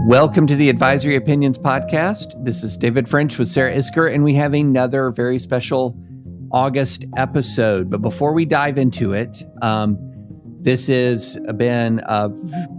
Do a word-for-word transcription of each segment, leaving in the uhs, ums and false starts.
Welcome to the Advisory Opinions Podcast. This is David French with Sarah Isker, and we have another very special August episode. But before we dive into it, um, this has been a,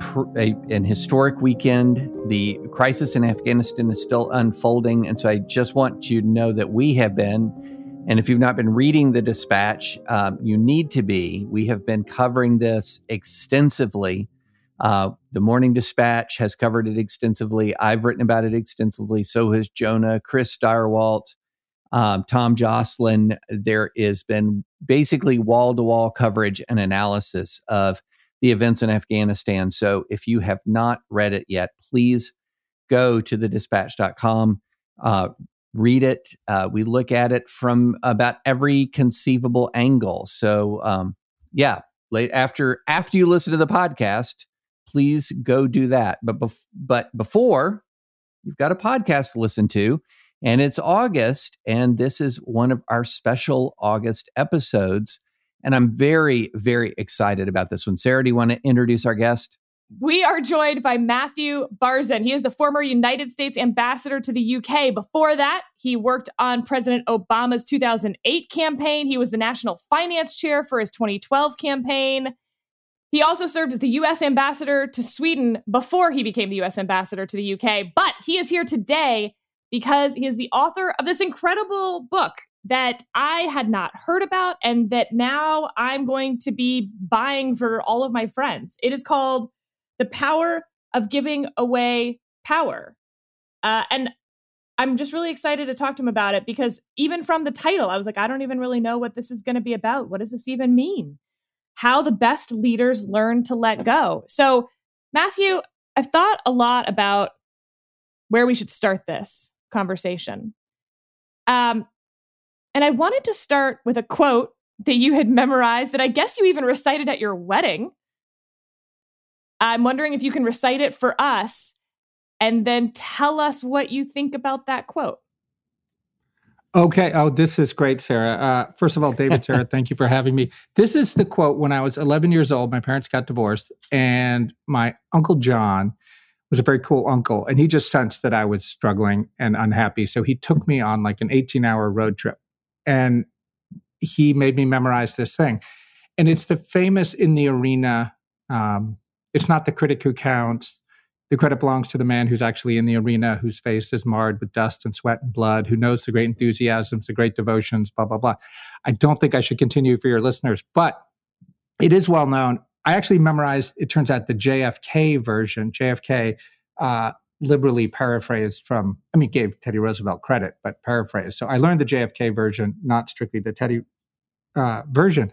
a, an historic weekend. The crisis in Afghanistan is still unfolding, and so I just want you to know that we have been, and if you've not been reading the Dispatch, um, you need to be. We have been covering this extensively. Uh, the Morning Dispatch has covered it extensively. I've written about it extensively. So has Jonah, Chris Steyerwalt, um, Tom Joslin. There has been basically wall-to-wall coverage and analysis of the events in Afghanistan. So if you have not read it yet, please go to the dispatch dot com, uh, read it. Uh, we look at it from about every conceivable angle. So um, yeah, late after after you listen to the podcast, please go do that. But bef- but before, you've got a podcast to listen to, and it's August, and this is one of our special August episodes. And I'm very, very excited about this one. Sarah, do you want to introduce our guest? We are joined by Matthew Barzun. He is the former United States ambassador to the U K. Before that, he worked on President Obama's two thousand eight campaign. He was the national finance chair for his twenty twelve campaign. He also served as the U S ambassador to Sweden before he became the U S ambassador to the U K. But he is here today because he is the author of this incredible book that I had not heard about and that now I'm going to be buying for all of my friends. It is called The Power of Giving Away Power. Uh, and I'm just really excited to talk to him about it because even from the title, I was like, I don't even really know what this is going to be about. What does this even mean? How the best leaders learn to let go. So, Matthew, I've thought a lot about where we should start this conversation. Um, and I wanted to start with a quote that you had memorized that I guess you even recited at your wedding. I'm wondering if you can recite it for us and then tell us what you think about that quote. Okay. Oh, this is great, Sarah. Uh, first of all, David, Sarah, thank you for having me. This is the quote when I was eleven years old. My parents got divorced, and my Uncle John was a very cool uncle, and he just sensed that I was struggling and unhappy. So he took me on like an eighteen-hour road trip, and he made me memorize this thing. And it's the famous in the arena, um, it's not the critic who counts. The credit belongs to the man who's actually in the arena, whose face is marred with dust and sweat and blood, who knows the great enthusiasms, the great devotions, blah, blah, blah. I don't think I should continue for your listeners, but it is well known. I actually memorized, it turns out, the J F K version. J F K uh, liberally paraphrased from, I mean, gave Teddy Roosevelt credit, but paraphrased. So I learned the J F K version, not strictly the Teddy uh, version.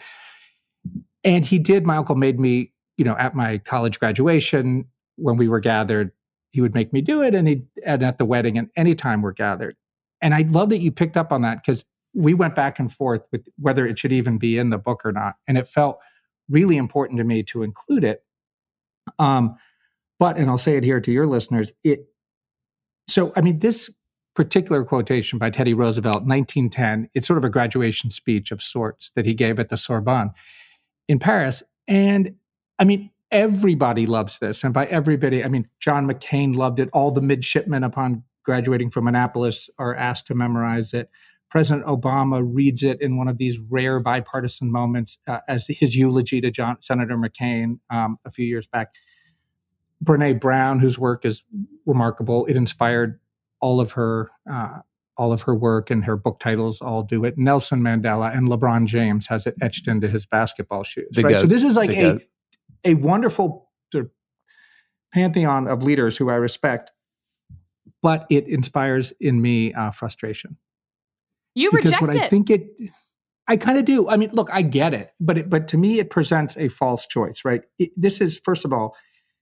And he did, my uncle made me, you know, at my college graduation, when we were gathered, he would make me do it, and he and at the wedding, and anytime we're gathered. And I love that you picked up on that because we went back and forth with whether it should even be in the book or not, and it felt really important to me to include it. Um, but, and I'll say it here to your listeners, it. So, I mean, this particular quotation by Teddy Roosevelt, nineteen ten, it's sort of a graduation speech of sorts that he gave at the Sorbonne in Paris, and I mean. Everybody loves this. And by everybody, I mean, John McCain loved it. All the midshipmen upon graduating from Annapolis are asked to memorize it. President Obama reads it in one of these rare bipartisan moments uh, as his eulogy to John, Senator McCain um, a few years back. Brene Brown, whose work is remarkable, it inspired all of her uh, all of her work, and her book titles all do it. Nelson Mandela and LeBron James has it etched into his basketball shoes. Right? Goat. So this is like The a goat. a wonderful sort of pantheon of leaders who I respect, but it inspires in me uh, frustration. You because reject what it. I think it, I kind of do. I mean, look, I get it, but it, but to me, it presents a false choice, right? It, this is, first of all,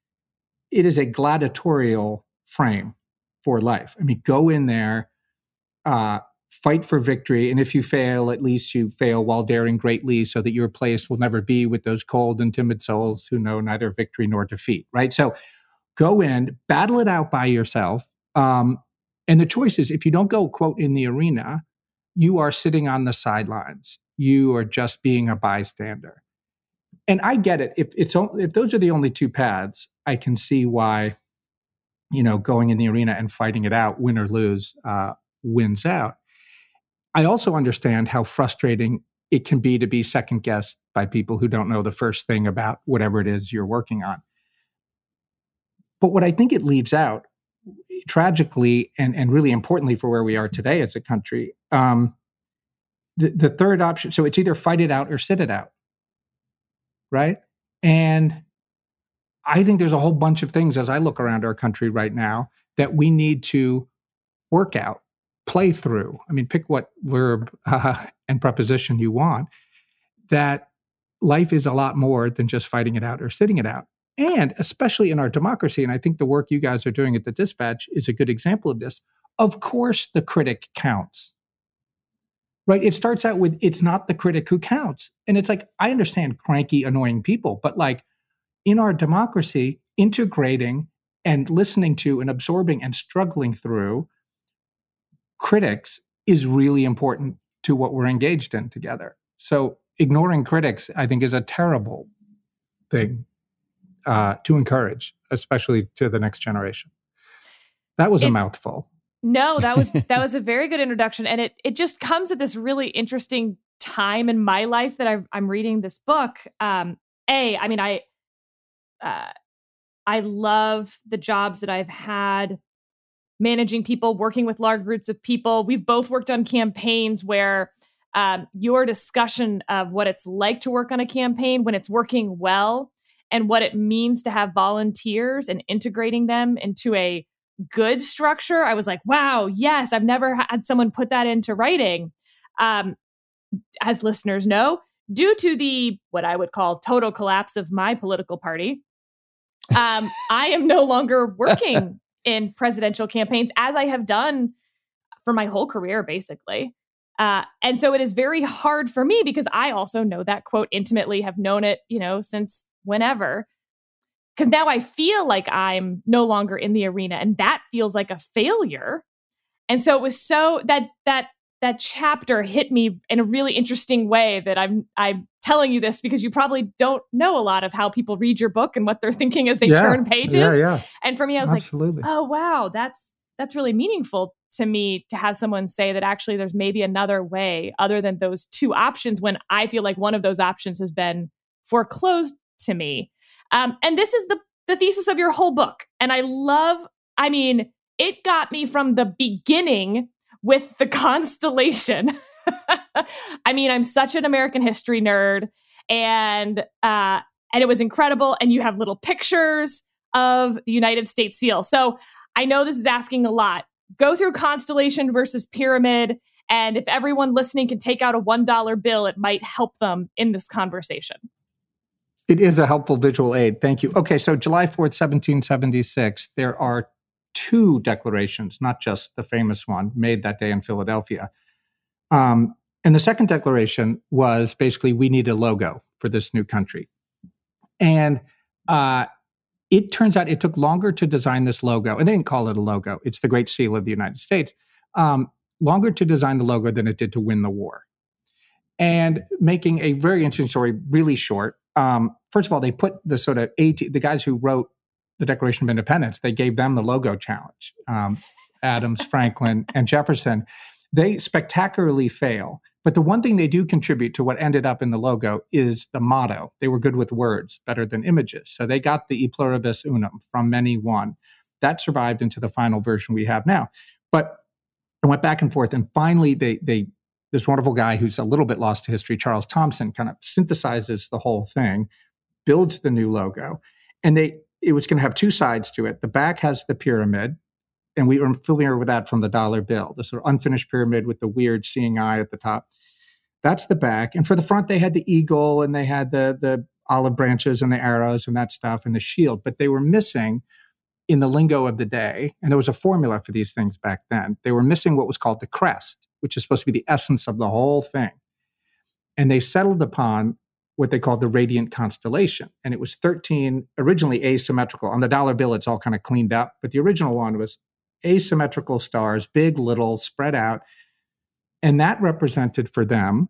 it is a gladiatorial frame for life. I mean, go in there, uh, fight for victory. And if you fail, at least you fail while daring greatly so that your place will never be with those cold and timid souls who know neither victory nor defeat, right? So go in, battle it out by yourself. Um, and the choice is, if you don't go, quote, in the arena, you are sitting on the sidelines. You are just being a bystander. And I get it. If it's if those are the only two paths, I can see why you know, going in the arena and fighting it out, win or lose, uh, wins out. I also understand how frustrating it can be to be second guessed by people who don't know the first thing about whatever it is you're working on. But what I think it leaves out, tragically and, and really importantly for where we are today as a country, um, the, the third option, so it's either fight it out or sit it out, right? And I think there's a whole bunch of things as I look around our country right now that we need to work out, play through. I mean, pick what verb uh, and preposition you want, that life is a lot more than just fighting it out or sitting it out. And especially in our democracy, and I think the work you guys are doing at the Dispatch is a good example of this, of course the critic counts, right? It starts out with, it's not the critic who counts. And it's like, I understand cranky, annoying people, but like in our democracy, integrating and listening to and absorbing and struggling through critics is really important to what we're engaged in together. So ignoring critics, I think, is a terrible thing uh, to encourage, especially to the next generation. That was it's, a mouthful. No, that was that was a very good introduction, and it it just comes at this really interesting time in my life that I've, I'm reading this book. Um, a, I mean, I uh, I love the jobs that I've had managing people, working with large groups of people. We've both worked on campaigns where um, your discussion of what it's like to work on a campaign when it's working well and what it means to have volunteers and integrating them into a good structure. I was like, wow, yes, I've never had someone put that into writing. Um, as listeners know, due to the, what I would call total collapse of my political party, um, I am no longer working in presidential campaigns as I have done for my whole career, basically. Uh, and so it is very hard for me because I also know that quote intimately, have known it, you know, since whenever, because now I feel like I'm no longer in the arena and that feels like a failure. And so it was so that, that, that chapter hit me in a really interesting way that I'm, I'm telling you this because you probably don't know a lot of how people read your book and what they're thinking as they yeah, turn pages. Yeah, yeah. And for me, I was Absolutely. like, oh, wow, that's, that's really meaningful to me to have someone say that actually there's maybe another way other than those two options when I feel like one of those options has been foreclosed to me. Um, and this is the, the thesis of your whole book. And I love, I mean, it got me from the beginning with the Constellation. I mean, I'm such an American history nerd, and uh, and it was incredible. And you have little pictures of the United States seal. So I know this is asking a lot. Go through Constellation versus Pyramid, and if everyone listening can take out a one dollar bill, it might help them in this conversation. It is a helpful visual aid. Thank you. Okay, so July fourth, seventeen seventy-six, there are two declarations, not just the famous one made that day in Philadelphia. Um, and the second declaration was basically, we need a logo for this new country. And uh, it turns out it took longer to design this logo. And they didn't call it a logo. It's the Great Seal of the United States. Um, longer to design the logo than it did to win the war. And making a very interesting story really short. Um, first of all, they put the sort of eighty, the guys who wrote the Declaration of Independence, they gave them the logo challenge. Um, Adams, Franklin, and Jefferson. They spectacularly fail. But the one thing they do contribute to what ended up in the logo is the motto. They were good with words, better than images. So they got the E pluribus unum, from many one. That survived into the final version we have now. But it went back and forth. And finally, they they this wonderful guy who's a little bit lost to history, Charles Thomson, kind of synthesizes the whole thing, builds the new logo. And they it was going to have two sides to it. The back has the pyramid, and we were familiar with that from the dollar bill, the sort of unfinished pyramid with the weird seeing eye at the top. That's the back. And for the front, they had the eagle, and they had the, the olive branches and the arrows and that stuff and the shield. But they were missing, in the lingo of the day, and there was a formula for these things back then, they were missing what was called the crest, which is supposed to be the essence of the whole thing. And they settled upon what they called the radiant constellation. And it was thirteen, originally asymmetrical. On the dollar bill, it's all kind of cleaned up. But the original one was asymmetrical stars, big, little, spread out. And that represented for them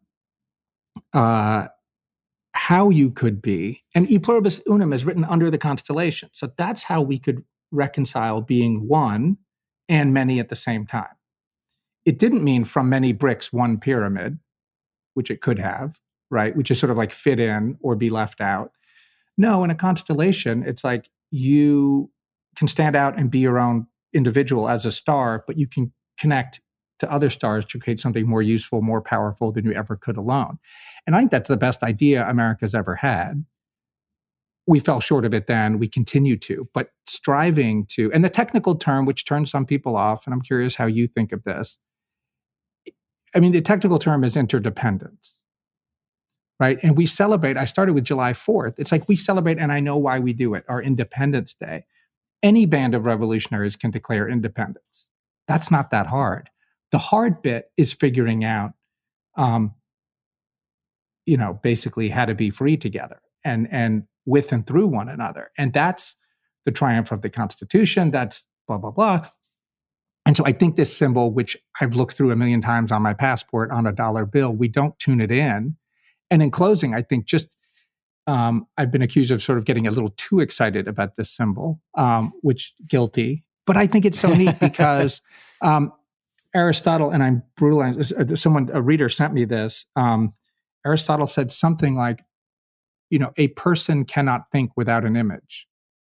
uh, how you could be. And E pluribus unum is written under the constellation. So that's how we could reconcile being one and many at the same time. It didn't mean from many bricks, one pyramid, which it could have, right? Which is sort of like fit in or be left out. No, in a constellation, it's like you can stand out and be your own individual as a star, but you can connect to other stars to create something more useful, more powerful than you ever could alone. And I think that's the best idea America's ever had. We fell short of it then, we continue to, but striving to, and the technical term, which turns some people off, and I'm curious how you think of this. I mean, the technical term is interdependence, right? And we celebrate, I started with July fourth. It's like we celebrate, and I know why we do it, our Independence Day. Any band of revolutionaries can declare independence. That's not that hard. The hard bit is figuring out, um, you know, basically how to be free together and, and with and through one another. And that's the triumph of the Constitution. That's blah, blah, blah. And so I think this symbol, which I've looked through a million times on my passport on a dollar bill, we don't tune it in. And in closing, I think just um, I've been accused of sort of getting a little too excited about this symbol, um, which guilty. But I think it's so neat because um, Aristotle, and I'm brutalizing, someone, a reader sent me this. Um, Aristotle said something like, you know, a person cannot think without an image.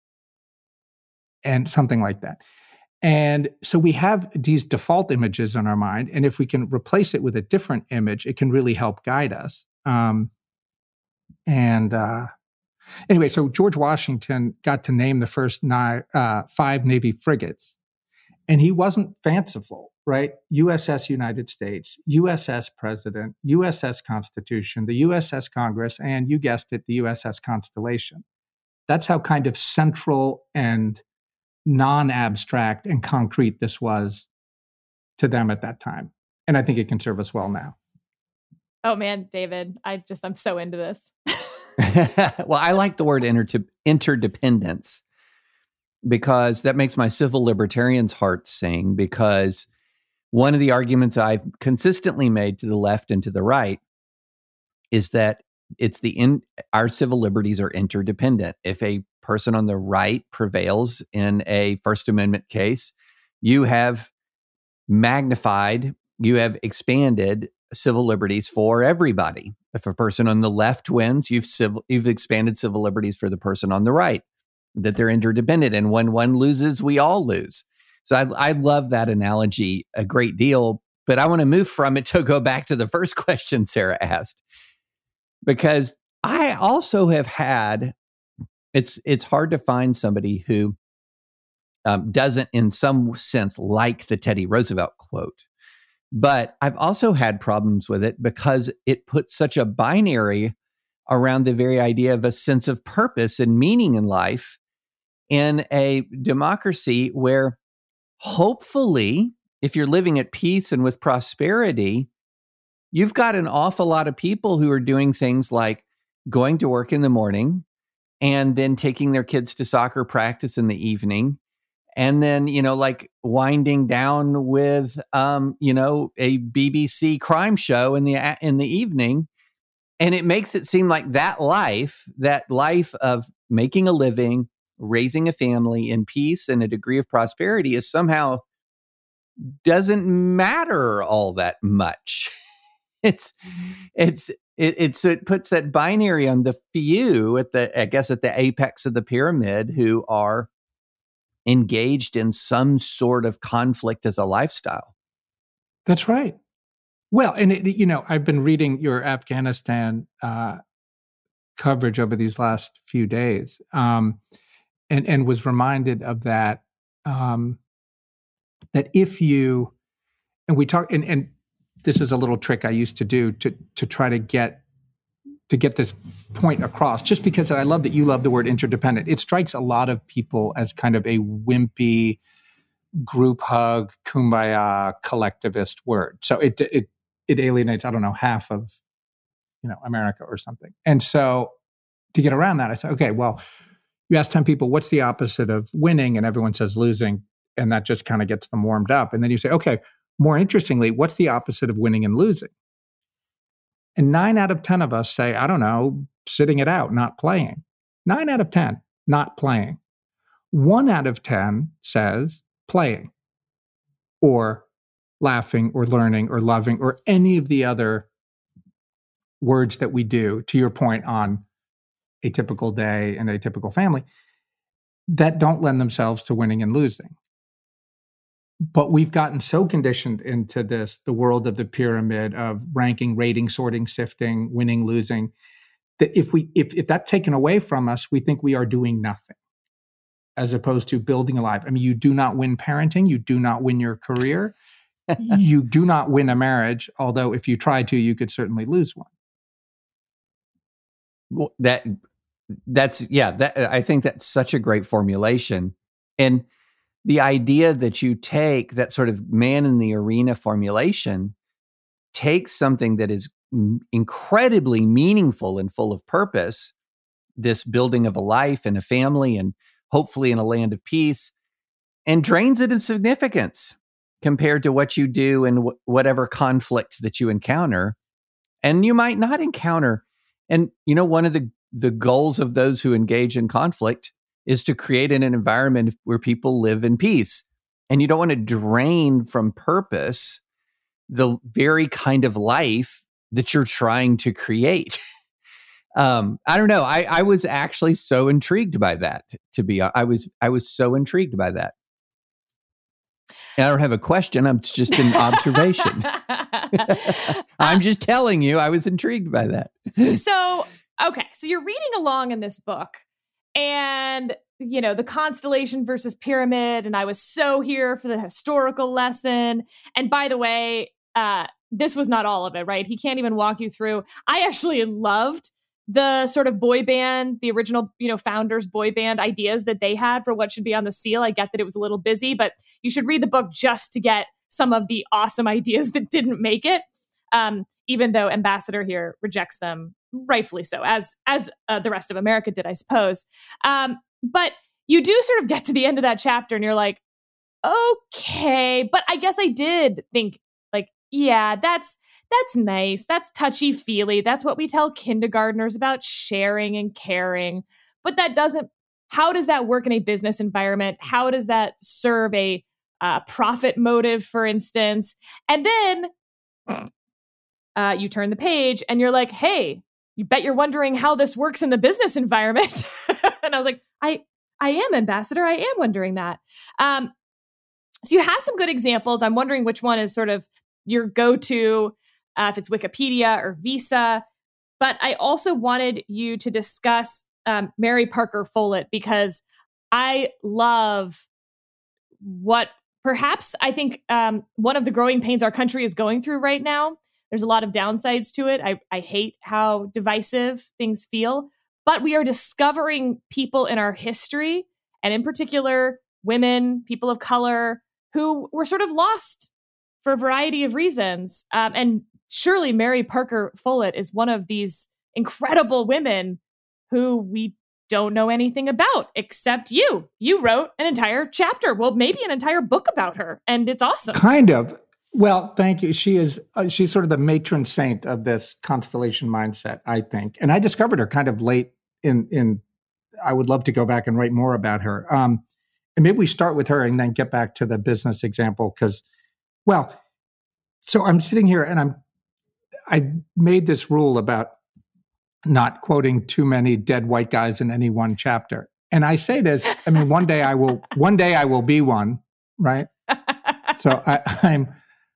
And something like that. And so we have these default images in our mind. And if we can replace it with a different image, it can really help guide us. Um, and uh, anyway, so George Washington got to name the first ni- uh, five Navy frigates. And he wasn't fanciful, right? U S S United States, U S S President, U S S Constitution, the U S S Congress, and you guessed it, the U S S Constellation. That's how kind of central and non-abstract and concrete this was to them at that time. And I think it can serve us well now. Oh man, David, I just, I'm so into this. Well, I like the word inter- interdependence because that makes my civil libertarian's heart sing, because one of the arguments I've consistently made to the left and to the right is that it's the in, our civil liberties are interdependent. If a person on the right prevails in a First Amendment case, you have magnified, you have expanded civil liberties for everybody. If a person on the left wins, you've civil, you've expanded civil liberties for the person on the right, that they're interdependent. And when one loses, we all lose. So I, I love that analogy a great deal, but I want to move from it to go back to the first question Sarah asked, because I also have had, it's it's hard to find somebody who um, doesn't in some sense like the Teddy Roosevelt quote. But I've also had problems with it because it puts such a binary around the very idea of a sense of purpose and meaning in life in a democracy where hopefully, if you're living at peace and with prosperity, you've got an awful lot of people who are doing things like going to work in the morning and then taking their kids to soccer practice in the evening. And then, you know, like winding down with, um, you know, a B B C crime show in the in the evening. And it makes it seem like that life, that life of making a living, raising a family in peace and a degree of prosperity is somehow doesn't matter all that much. It's, it's, it, it's, it puts that binary on the few at the, I guess, at the apex of the pyramid who are engaged in some sort of conflict as a lifestyle. That's right. Well, and it, you know, I've been reading your Afghanistan uh, coverage over these last few days, um, and and was reminded of that. Um, that if you, and we talk, and, and this is a little trick I used to do to to try to get to get this point across, just because I love that you love the word interdependent. It strikes a lot of people as kind of a wimpy group hug, kumbaya, collectivist word. So it it it alienates, I don't know, half of, you know, America or something. And so to get around that, I said, okay, well, you ask ten people, what's the opposite of winning? And everyone says losing. And that just kind of gets them warmed up. And then you say, okay, more interestingly, what's the opposite of winning and losing? And nine out of ten of us say, I don't know, sitting it out, not playing. Nine out of ten, not playing. One out of ten says playing or laughing or learning or loving or any of the other words that we do, to your point on a typical day and a typical family, that don't lend themselves to winning and losing. But we've gotten so conditioned into this, the world of the pyramid of ranking, rating, sorting, sifting, winning, losing, that if we if, if that's taken away from us, we think we are doing nothing as opposed to building a life. I mean, you do not win parenting. You do not win your career. You do not win a marriage, although if you try to, you could certainly lose one. Well, that that's yeah, that I think that's such a great formulation. And the idea that you take that sort of man in the arena formulation, takes something that is incredibly meaningful and full of purpose, this building of a life and a family and hopefully in a land of peace, and drains it in significance compared to what you do and wh- whatever conflict that you encounter. And you might not encounter. And, you know, one of the, the goals of those who engage in conflict is to create an environment where people live in peace. And you don't want to drain from purpose the very kind of life that you're trying to create. um, I don't know. I, I was actually so intrigued by that, to be I was I was so intrigued by that. And I don't have a question. I'm just an observation. I'm just telling you, I was intrigued by that. So, okay. So you're reading along in this book and, you know, the constellation versus pyramid. And I was so here for the historical lesson. And by the way, uh, this was not all of it, right? He can't even walk you through. I actually loved the sort of boy band, the original, you know, founders boy band ideas that they had for what should be on the seal. I get that it was a little busy, but you should read the book just to get some of the awesome ideas that didn't make it. Um, even though Ambassador here rejects them, rightfully so, as as uh, the rest of America did, I suppose. Um, but you do sort of get to the end of that chapter and you're like, okay, but I guess I did think like, yeah, that's that's nice. That's touchy-feely. That's what we tell kindergartners about sharing and caring. But that doesn't, how does that work in a business environment? How does that serve a uh, profit motive, for instance? And then uh, you turn the page and you're like, hey, you bet you're wondering how this works in the business environment. And I was like, I, I am, Ambassador. I am wondering that. Um, so you have some good examples. I'm wondering which one is sort of your go-to, uh, if it's Wikipedia or Visa. But I also wanted you to discuss um, Mary Parker Follett, because I love what perhaps I think um, one of the growing pains our country is going through right now. There's a lot of downsides to it. I, I hate how divisive things feel, but we are discovering people in our history, and in particular, women, people of color, who were sort of lost for a variety of reasons. Um, and surely Mary Parker Follett is one of these incredible women who we don't know anything about, except you. You wrote an entire chapter, well, maybe an entire book about her, and it's awesome. Kind of. Well, thank you. She is, uh, she's sort of the matron saint of this constellation mindset, I think. And I discovered her kind of late in, in I would love to go back and write more about her. Um, and maybe we start with her and then get back to the business example. Because, well, so I'm sitting here and I'm, I made this rule about not quoting too many dead white guys in any one chapter. And I say this, I mean, one day I will, one day I will be one, right? So I, I'm,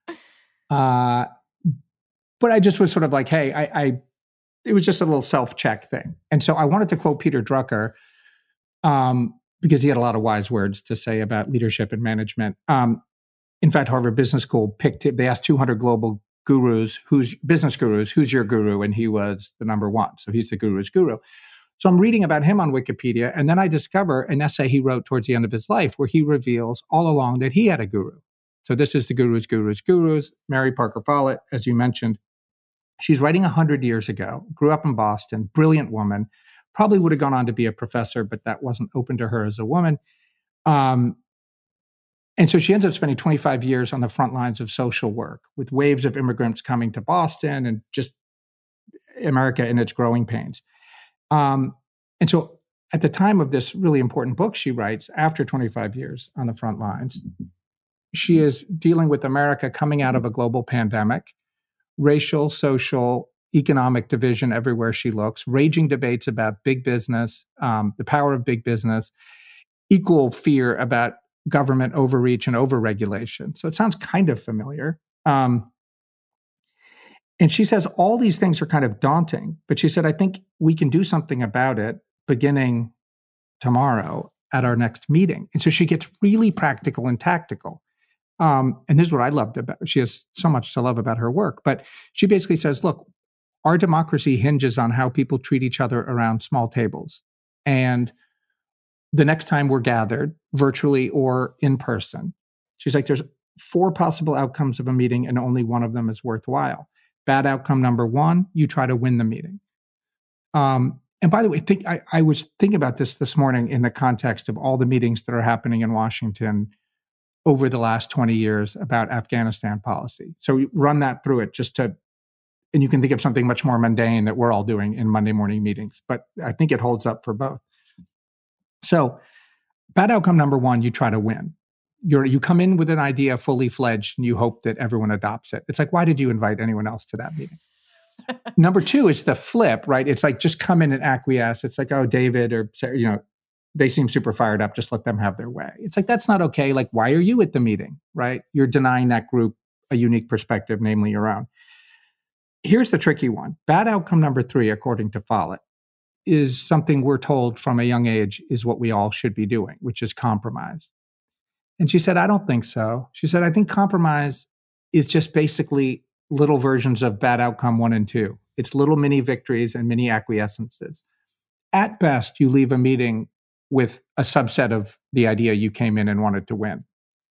uh, but I just was sort of like, hey, I, I, it was just a little self-check thing. And so I wanted to quote Peter Drucker, um, because he had a lot of wise words to say about leadership and management. Um, in fact, Harvard Business School picked it. They asked two hundred global gurus, who's business gurus, who's your guru? And he was the number one. So he's the guru's guru. So I'm reading about him on Wikipedia. And then I discover an essay he wrote towards the end of his life where he reveals all along that he had a guru. So this is the guru's guru's gurus, Mary Parker Follett, as you mentioned. She's writing one hundred years ago, grew up in Boston, brilliant woman, probably would have gone on to be a professor, but that wasn't open to her as a woman. Um, and so she ends up spending twenty-five years on the front lines of social work with waves of immigrants coming to Boston and just America in its growing pains. Um, and so at the time of this really important book she writes, after twenty-five years on the front lines, she is dealing with America coming out of a global pandemic, racial, social, economic division everywhere she looks, raging debates about big business, um, the power of big business, equal fear about government overreach and overregulation. So it sounds kind of familiar. Um, and she says all these things are kind of daunting, but she said, I think we can do something about it beginning tomorrow at our next meeting. And so she gets really practical and tactical. Um, and this is what I loved about, she has so much to love about her work, but she basically says, look, our democracy hinges on how people treat each other around small tables. And the next time we're gathered, virtually or in person, she's like, there's four possible outcomes of a meeting and only one of them is worthwhile. Bad outcome number one, you try to win the meeting. Um, and by the way, think, I, I was thinking about this this morning in the context of all the meetings that are happening in Washington over the last twenty years about Afghanistan policy. So we run that through it just to, and you can think of something much more mundane that we're all doing in Monday morning meetings, but I think it holds up for both. So bad outcome number one, you try to win. You're, you come in with an idea fully fledged and you hope that everyone adopts it. It's like, why did you invite anyone else to that meeting? Number two, it's the flip, right? It's like, just come in and acquiesce. It's like, oh, David or, you know, they seem super fired up. Just let them have their way. It's like, that's not okay. Like, why are you at the meeting, right? You're denying that group a unique perspective, namely your own. Here's the tricky one. Bad outcome number three, according to Follett, is something we're told from a young age is what we all should be doing, which is compromise. And she said, I don't think so. She said, I think compromise is just basically little versions of bad outcome one and two. It's little mini victories and mini acquiescences. At best, you leave a meeting with a subset of the idea you came in and wanted to win.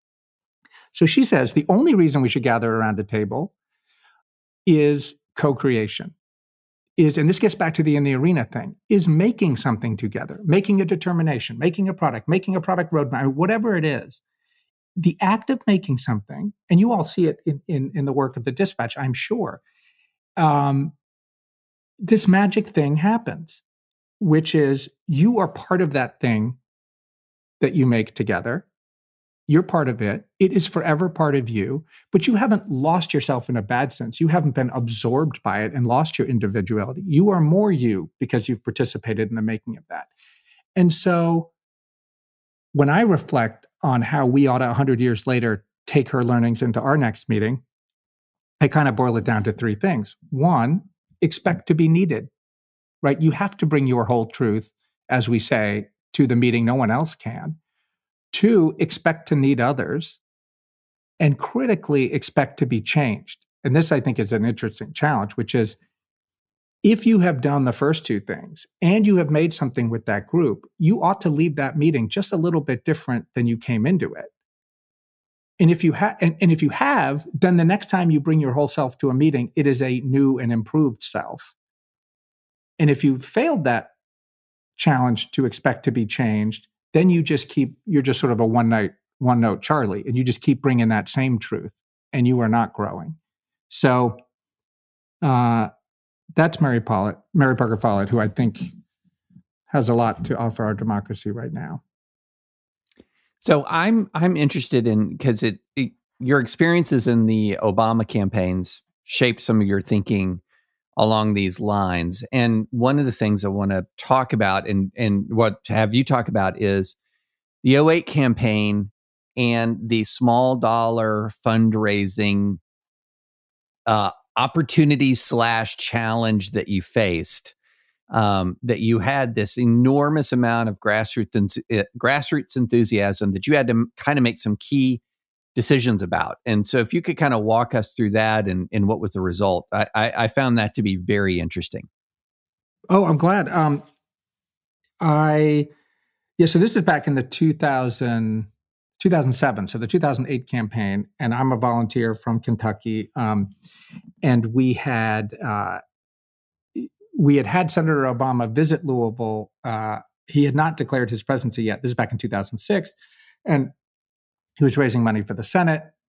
So she says, the only reason we should gather around a table is co-creation. Is, and this gets back to the in the arena thing, is making something together, making a determination, making a product, making a product roadmap, whatever it is. The act of making something, and you all see it in, in, in the work of the Dispatch, I'm sure, um, this magic thing happens, which is you are part of that thing that you make together. You're part of it. It is forever part of you, but you haven't lost yourself in a bad sense. You haven't been absorbed by it and lost your individuality. You are more you because you've participated in the making of that. And so when I reflect on how we ought to, one hundred years later, take her learnings into our next meeting, I kind of boil it down to three things. One, expect to be needed, right? You have to bring your whole truth, as we say, to the meeting. No one else can. Two, expect to need others. And critically, expect to be changed. And this, I think, is an interesting challenge, which is, if you have done the first two things and you have made something with that group, you ought to leave that meeting just a little bit different than you came into it. And if you have, and, and if you have, then the next time you bring your whole self to a meeting, it is a new and improved self. And if you failed that challenge to expect to be changed, then you just keep, you're just sort of a one night, one note Charlie, and you just keep bringing that same truth and you are not growing. So, uh, that's Mary Follett, Mary Parker Follett, who I think has a lot to offer our democracy right now. So I'm I'm interested in, because it, it your experiences in the Obama campaigns shaped some of your thinking along these lines. And one of the things I want to talk about and and what to have you talk about is the oh eight campaign and the small dollar fundraising uh opportunity slash challenge that you faced, um, that you had this enormous amount of grassroots uh, grassroots enthusiasm that you had to kind of make some key decisions about. And so if you could kind of walk us through that and, and what was the result, I, I, I found that to be very interesting. Oh, I'm glad. Um, I, yeah, so this is back in the two thousand, two thousand seven, so the two thousand eight campaign, and I'm a volunteer from Kentucky. Um, and we had uh, we had had Senator Obama visit Louisville. Uh, he had not declared his presidency yet. This is back in two thousand six, and he was raising money for the Senate.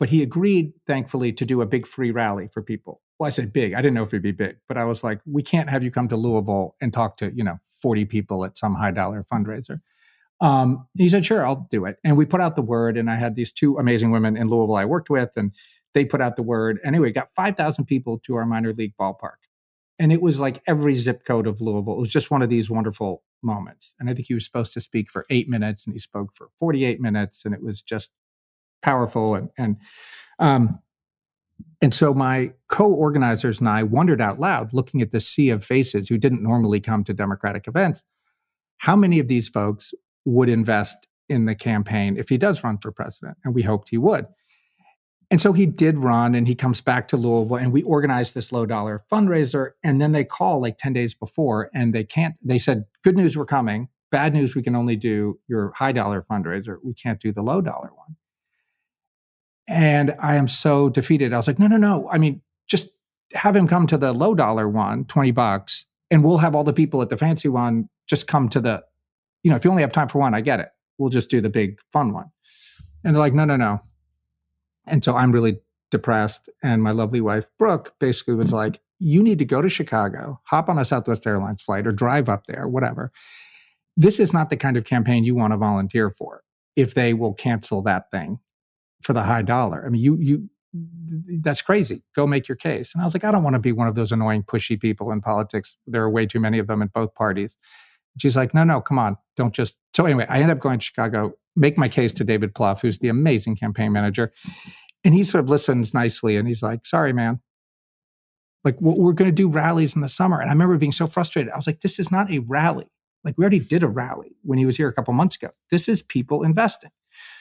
But he agreed, thankfully, to do a big free rally for people. Well, I said big. I didn't know if it'd be big, but I was like, we can't have you come to Louisville and talk to, you know, forty people at some high dollar fundraiser. Um, he said, sure, I'll do it. And we put out the word, and I had these two amazing women in Louisville I worked with, and they put out the word. Anyway, got five thousand people to our minor league ballpark. And it was like every zip code of Louisville. It was just one of these wonderful moments. And I think he was supposed to speak for eight minutes, and he spoke for forty-eight minutes, and it was just powerful. And, and, um, and so my co-organizers and I wondered out loud, looking at the sea of faces who didn't normally come to Democratic events, how many of these folks would invest in the campaign if he does run for president? And we hoped he would. And so he did run, and he comes back to Louisville, and we organized this low dollar fundraiser. And then they call like ten days before, and they can't, they said, good news, we're coming. Bad news, we can only do your high dollar fundraiser. We can't do the low dollar one. And I am so defeated. I was like, no, no, no. I mean, just have him come to the low dollar one, twenty bucks, and we'll have all the people at the fancy one just come to the, you know, if you only have time for one, I get it. We'll just do the big fun one. And they're like, no, no, no. And so I'm really depressed. And my lovely wife, Brooke, basically was like, you need to go to Chicago, hop on a Southwest Airlines flight or drive up there, whatever. This is not the kind of campaign you want to volunteer for if they will cancel that thing for the high dollar. I mean, you, you, that's crazy. Go make your case. And I was like, I don't want to be one of those annoying, pushy people in politics. There are way too many of them in both parties. She's like, no, no, come on. Don't just. So anyway, I ended up going to Chicago, make my case to David Plouffe, who's the amazing campaign manager. And he sort of listens nicely. And he's like, sorry, man. Like, we're going to do rallies in the summer. And I remember being so frustrated. I was like, this is not a rally. Like, we already did a rally when he was here a couple months ago. This is people investing.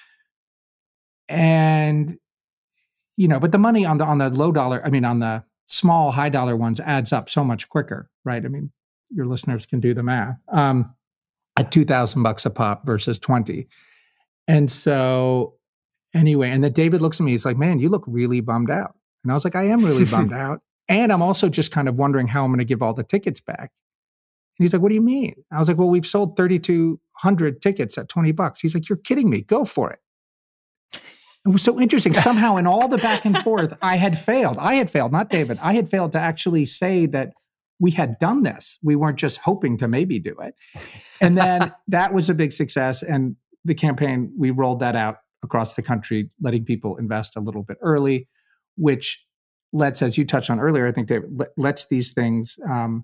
And, you know, but the money on the on the low dollar, I mean, on the small, high dollar ones adds up so much quicker, right? I mean, your listeners can do the math. Um, at two thousand bucks a pop versus twenty. And so anyway, and then David looks at me, he's like, man, you look really bummed out. And I was like, I am really bummed out. And I'm also just kind of wondering how I'm going to give all the tickets back. And he's like, what do you mean? I was like, well, we've sold thirty-two hundred tickets at twenty bucks. He's like, you're kidding me. Go for it. It was so interesting. Somehow in all the back and forth, I had failed. I had failed, not David. I had failed to actually say that we had done this. We weren't just hoping to maybe do it. And then that was a big success. And the campaign, we rolled that out across the country, letting people invest a little bit early, which lets, as you touched on earlier, I think, David, lets these things um,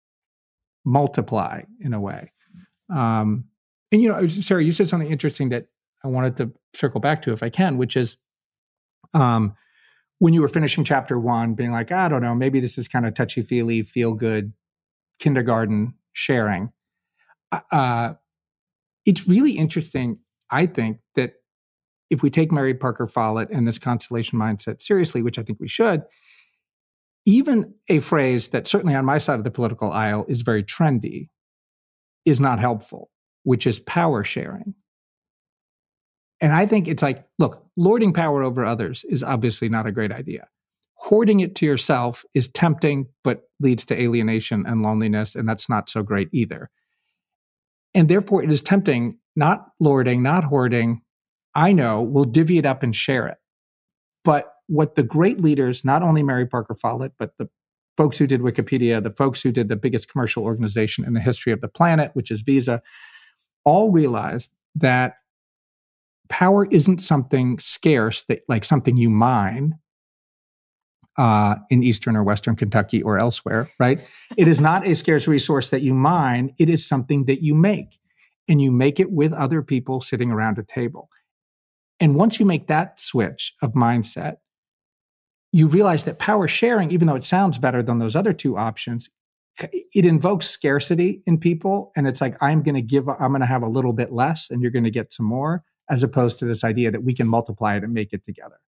multiply in a way. Um, and, you know, Sarah, you said something interesting that I wanted to circle back to if I can, which is um, when you were finishing chapter one, being like, I don't know, maybe this is kind of touchy-feely, feel-good, kindergarten sharing. Uh, it's really interesting, I think, that if we take Mary Parker Follett and this constellation mindset seriously, which I think we should, even a phrase that certainly on my side of the political aisle is very trendy is not helpful, which is power sharing. And I think it's like, look, lording power over others is obviously not a great idea. Hoarding it to yourself is tempting, but leads to alienation and loneliness, and that's not so great either. And therefore, it is tempting, not lording, not hoarding. I know, we'll divvy it up and share it. But what the great leaders, not only Mary Parker Follett, but the folks who did Wikipedia, the folks who did the biggest commercial organization in the history of the planet, which is Visa, all realized that power isn't something scarce, that like something you mine uh, in Eastern or Western Kentucky or elsewhere, right? It is not a scarce resource that you mine. It is something that you make. And you make it with other people sitting around a table. And once you make that switch of mindset, you realize that power sharing, even though it sounds better than those other two options, it invokes scarcity in people. And it's like, I'm going to give, I'm going to have a little bit less and you're going to get some more, as opposed to this idea that we can multiply it and make it together.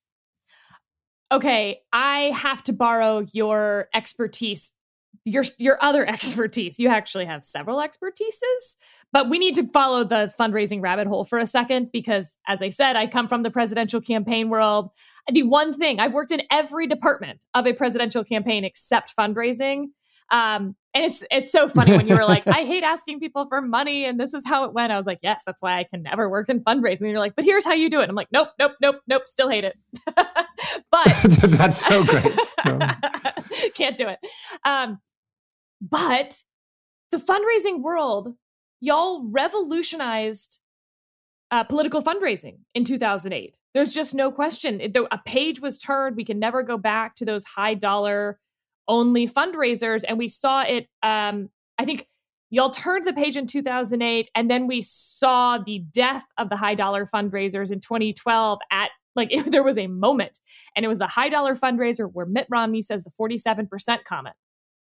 Okay, I have to borrow your expertise, your your other expertise. You actually have several expertises, but we need to follow the fundraising rabbit hole for a second because, as I said, I come from the presidential campaign world. The one thing, I've worked in every department of a presidential campaign except fundraising. Um, And it's it's so funny when you were like, I hate asking people for money and this is how it went. I was like, yes, that's why I can never work in fundraising. And you're like, but here's how you do it. I'm like, nope, nope, nope, nope, still hate it. But that's so great. So. Can't do it. Um, but the fundraising world, y'all revolutionized uh, political fundraising in two thousand eight. There's just no question. It, a page was turned. We can never go back to those high dollar only fundraisers. And we saw it, um, I think y'all turned the page in two thousand eight, and then we saw the death of the high dollar fundraisers in twenty twelve at, like, it, there was a moment, and it was the high dollar fundraiser where Mitt Romney says the forty-seven percent comment.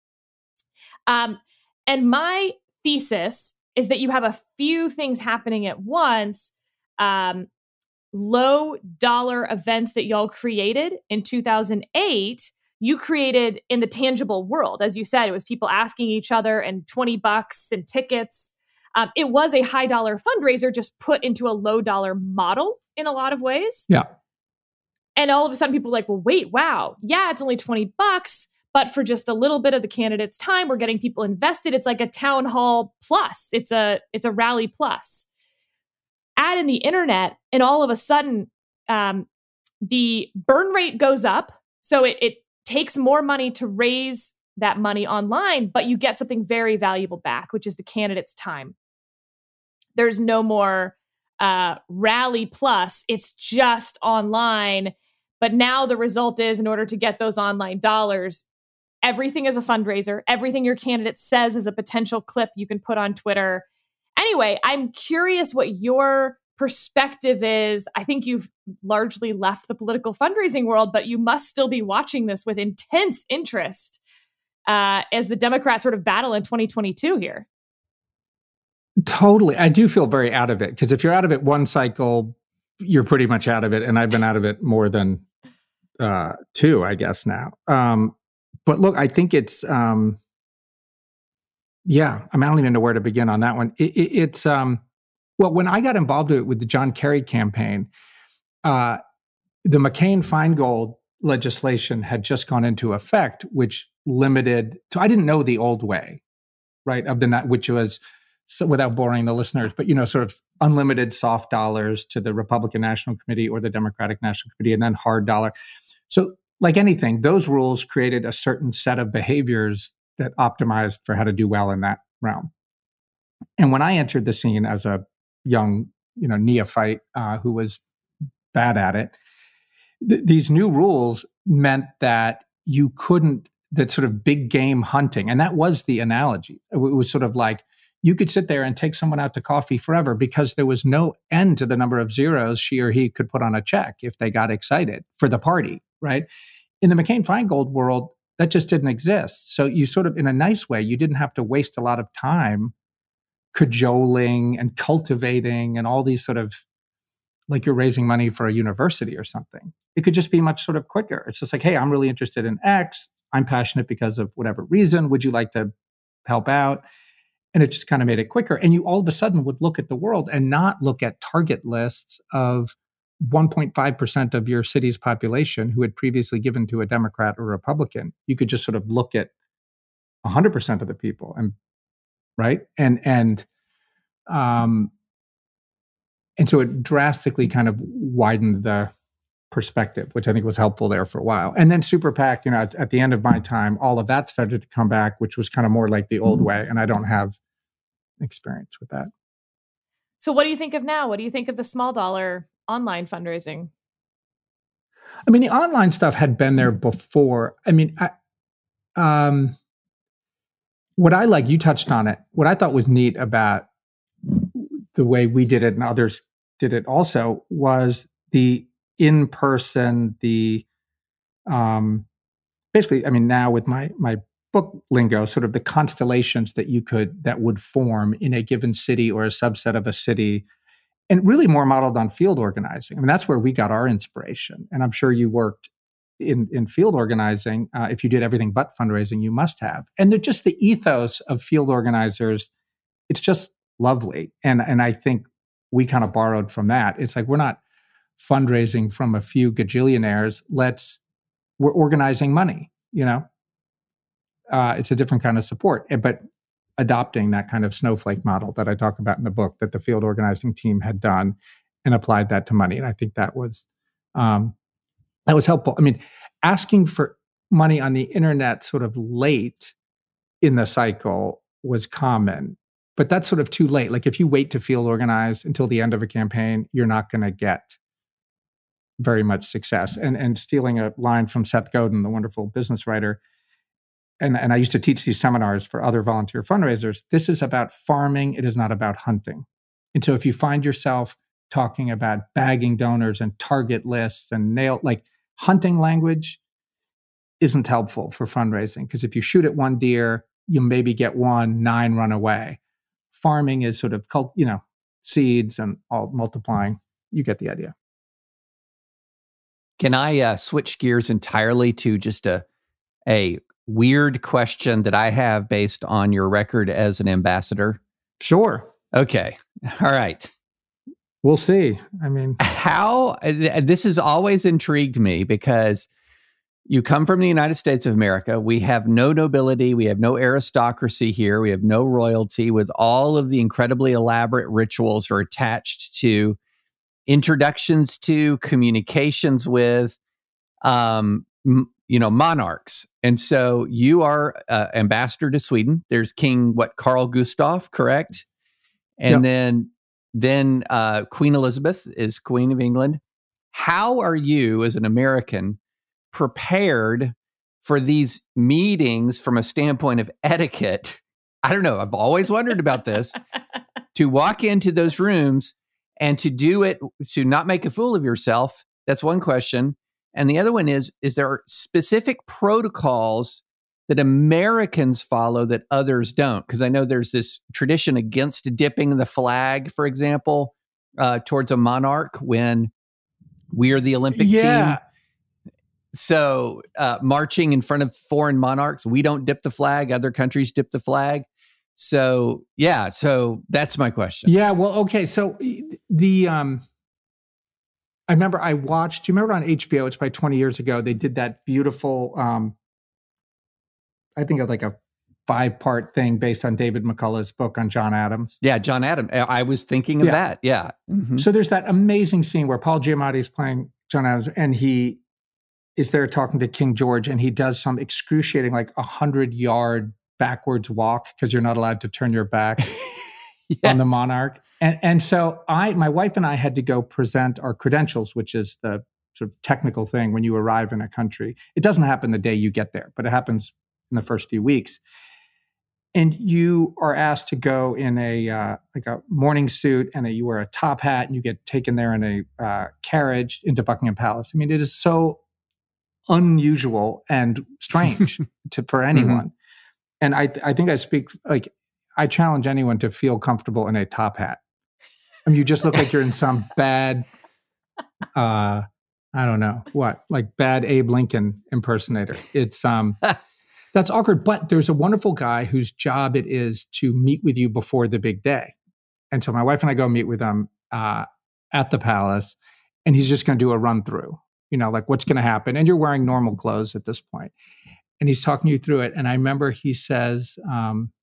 Um, and my thesis is that you have a few things happening at once. Um, low dollar events that y'all created in two thousand eight, you created in the tangible world. As you said, it was people asking each other and twenty bucks and tickets. Um, it was a high dollar fundraiser just put into a low dollar model in a lot of ways. Yeah. And all of a sudden people are like, well, wait, wow. Yeah, it's only twenty bucks, but for just a little bit of the candidate's time, we're getting people invested. It's like a town hall plus. It's a, it's a rally plus. Add in the internet, and all of a sudden, um, the burn rate goes up. So it, it takes more money to raise that money online, but you get something very valuable back, which is the candidate's time. There's no more uh, rally plus. It's just online. But now the result is, in order to get those online dollars, everything is a fundraiser. Everything your candidate says is a potential clip you can put on Twitter. Anyway, I'm curious what your perspective is. I think you've largely left the political fundraising world, but you must still be watching this with intense interest uh, as the Democrats sort of battle in twenty twenty-two here. Totally. I do feel very out of it, because if you're out of it one cycle, you're pretty much out of it. And I've been out of it more than uh, two, I guess, now. Um, but look, I think it's, um, yeah, I mean, I don't even know where to begin on that one. It, it, it's, um, well, when I got involved with, with the John Kerry campaign, uh, the McCain-Feingold legislation had just gone into effect, which limited, so I didn't know the old way, right, of the, which was, so without boring the listeners, but, you know, sort of unlimited soft dollars to the Republican National Committee or the Democratic National Committee, and then hard dollar. So like anything, those rules created a certain set of behaviors that optimized for how to do well in that realm. And when I entered the scene as a young, you know, neophyte uh, who was bad at it, th- these new rules meant that you couldn't, that sort of big game hunting, and that was the analogy. It was sort of like, you could sit there and take someone out to coffee forever because there was no end to the number of zeros she or he could put on a check if they got excited for the party, right? In the McCain-Feingold world, that just didn't exist. So you sort of, in a nice way, you didn't have to waste a lot of time cajoling and cultivating and all these sort of, like you're raising money for a university or something. It could just be much sort of quicker. It's just like, hey, I'm really interested in X. I'm passionate because of whatever reason. Would you like to help out? And it just kind of made it quicker. And you all of a sudden would look at the world and not look at target lists of one point five percent of your city's population who had previously given to a Democrat or Republican. You could just sort of look at one hundred percent of the people, and right? And and um and so it drastically kind of widened the perspective, which I think was helpful there for a while. And then Super PAC, you know, at, at the end of my time, all of that started to come back, which was kind of more like the old way. And I don't have experience with that. So what do you think of now? What do you think of the small dollar online fundraising? I mean, the online stuff had been there before. I mean, I, um, what I like, you touched on it, what I thought was neat about the way we did it and others did it also was the in person, the um, basically, I mean, now with my my book lingo, sort of the constellations that you could that would form in a given city or a subset of a city, and really more modeled on field organizing. I mean, that's where we got our inspiration. And I'm sure you worked in in field organizing. Uh, if you did everything but fundraising, you must have. And they're just the ethos of field organizers. It's just lovely, and and I think we kind of borrowed from that. It's like we're not fundraising from a few gajillionaires. Let's, we're organizing money, you know? uh, it's a different kind of support. But adopting that kind of snowflake model that I talk about in the book that the field organizing team had done and applied that to money. And I think that was um, that was helpful. I mean, asking for money on the internet sort of late in the cycle was common, but that's sort of too late. Like if you wait to field organize until the end of a campaign, you're not going to get very much success. And and stealing a line from Seth Godin, the wonderful business writer, and, and I used to teach these seminars for other volunteer fundraisers, this is about farming, it is not about hunting. And so if you find yourself talking about bagging donors and target lists and nail, like hunting language isn't helpful for fundraising, because if you shoot at one deer, you maybe get one, nine run away. Farming is sort of, cult, you know, seeds and all multiplying. You get the idea. Can I uh, switch gears entirely to just a a weird question that I have based on your record as an ambassador? Sure. Okay. All right. We'll see. I mean, how this has always intrigued me, because you come from the United States of America. We have no nobility. We have no aristocracy here. We have no royalty, with all of the incredibly elaborate rituals are attached to introductions to, communications with, um, m- you know, monarchs. And so you are uh, ambassador to Sweden. There's King, what, Carl Gustaf, correct? And yep. then, then uh, Queen Elizabeth is Queen of England. How are you, as an American, prepared for these meetings from a standpoint of etiquette? I don't know. I've always wondered about this. To walk into those rooms and to do it, to not make a fool of yourself. That's one question. And the other one is, is there specific protocols that Americans follow that others don't? Because I know there's this tradition against dipping the flag, for example, uh, towards a monarch when we are the Olympic yeah. team. So uh, marching in front of foreign monarchs, we don't dip the flag. Other countries dip the flag. So, yeah, so that's my question. Yeah, well, okay. So the, um, I remember I watched, do you remember on H B O, it's probably twenty years ago, they did that beautiful, um, I think of like a five-part thing based on David McCullough's book on John Adams. Yeah, John Adams. I was thinking of yeah. that. Yeah. Mm-hmm. So there's that amazing scene where Paul Giamatti is playing John Adams, and he is there talking to King George, and he does some excruciating, like a hundred-yard backwards walk because you're not allowed to turn your back yes. on the monarch. And and so I, my wife and I had to go present our credentials, which is the sort of technical thing when you arrive in a country. It doesn't happen the day you get there, but it happens in the first few weeks. And you are asked to go in a uh, like a morning suit, and a, you wear a top hat, and you get taken there in a uh, carriage into Buckingham Palace. I mean, it is so unusual and strange to, for anyone. Mm-hmm. And I, I think I speak, like, I challenge anyone to feel comfortable in a top hat. I mean, you just look like you're in some bad, uh, I don't know what, like bad Abe Lincoln impersonator. It's, um, that's awkward. But there's a wonderful guy whose job it is to meet with you before the big day. And so my wife and I go meet with him uh, at the palace, and he's just going to do a run through, you know, like what's going to happen. And you're wearing normal clothes at this point. And he's talking you through it. And I remember he says, um,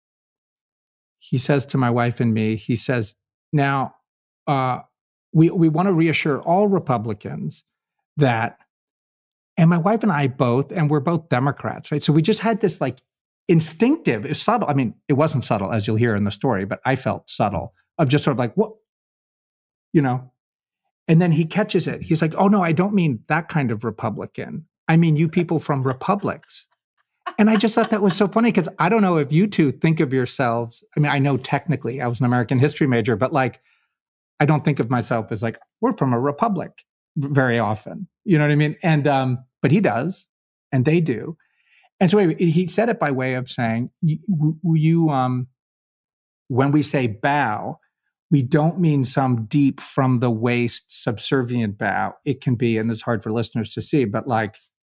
he says to my wife and me, he says, now, uh, we, we want to reassure all Republicans that, and my wife and I both, and we're both Democrats, right? So we just had this like instinctive, it's subtle. I mean, it wasn't subtle, as you'll hear in the story, but I felt subtle of just sort of like, what, you know? And then he catches it. He's like, oh no, I don't mean that kind of Republican. I mean, you people from republics. And I just thought that was so funny, because I don't know if you two think of yourselves. I mean, I know technically I was an American history major, but like, I don't think of myself as like, we're from a republic very often. You know what I mean? And, um, but he does, and they do. And so he said it by way of saying, you, you um, when we say bow, we don't mean some deep from the waist subservient bow. It can be, and it's hard for listeners to see, but like,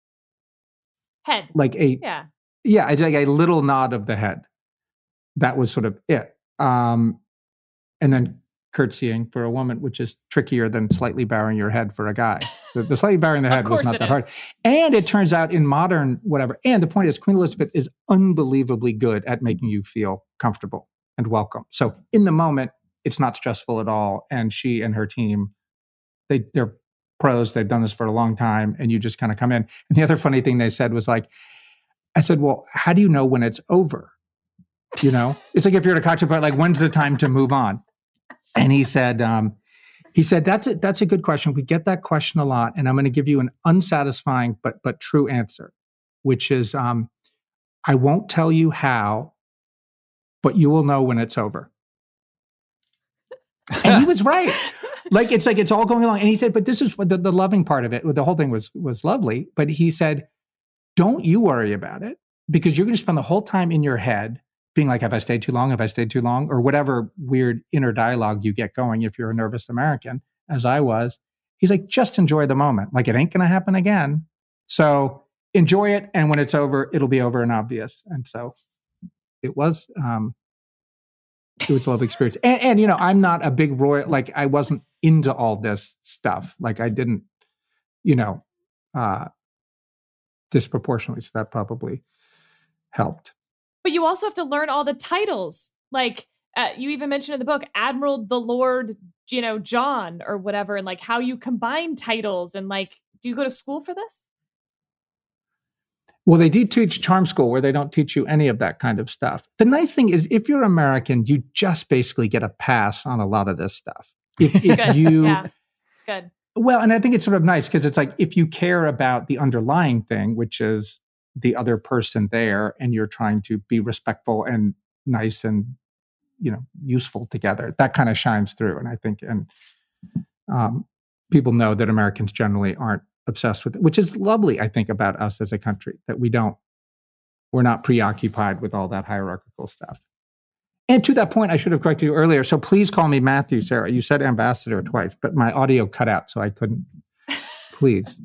head. Like a, yeah. Yeah, like a little nod of the head. That was sort of it. Um, and then curtsying for a woman, which is trickier than slightly bowing your head for a guy. The, the slightly bowing the head was not that is. hard. And it turns out in modern whatever. And the point is, Queen Elizabeth is unbelievably good at making you feel comfortable and welcome. So in the moment, it's not stressful at all. And she and her team, they, they're pros. They've done this for a long time. And you just kind of come in. And the other funny thing they said was like, I said, well, how do you know when it's over? You know, it's like if you're at a cocktail party, like when's the time to move on? And he said, um, he said, that's a, that's a good question. We get that question a lot. And I'm going to give you an unsatisfying but but true answer, which is, um, I won't tell you how, but you will know when it's over. And he was right. Like, it's like, it's all going along. And he said, but this is what the, the loving part of it. The whole thing was, was lovely. But he said, don't you worry about it, because you're going to spend the whole time in your head being like, have I stayed too long? Have I stayed too long? Or whatever weird inner dialogue you get going if you're a nervous American, as I was. He's like, just enjoy the moment. Like, it ain't going to happen again. So enjoy it. And when it's over, it'll be over and obvious. And so it was, um, it was a lovely experience. And, and, you know, I'm not a big royal, like I wasn't into all this stuff. Like I didn't, you know, uh, disproportionately. So that probably helped. But you also have to learn all the titles. Like uh, you even mentioned in the book, Admiral the Lord, you know, John or whatever, and like how you combine titles. And like, do you go to school for this? Well, they do teach charm school where they don't teach you any of that kind of stuff. The nice thing is if you're American, you just basically get a pass on a lot of this stuff. If, if Good. you, yeah. Good. Well, and I think it's sort of nice because it's like, if you care about the underlying thing, which is the other person there, and you're trying to be respectful and nice and, you know, useful together, that kind of shines through. And I think, and um, people know that Americans generally aren't obsessed with it, which is lovely, I think, about us as a country, that we don't, we're not preoccupied with all that hierarchical stuff. And to that point, I should have corrected you earlier. So please call me Matthew, Sarah. You said ambassador twice, but my audio cut out, so I couldn't. Please.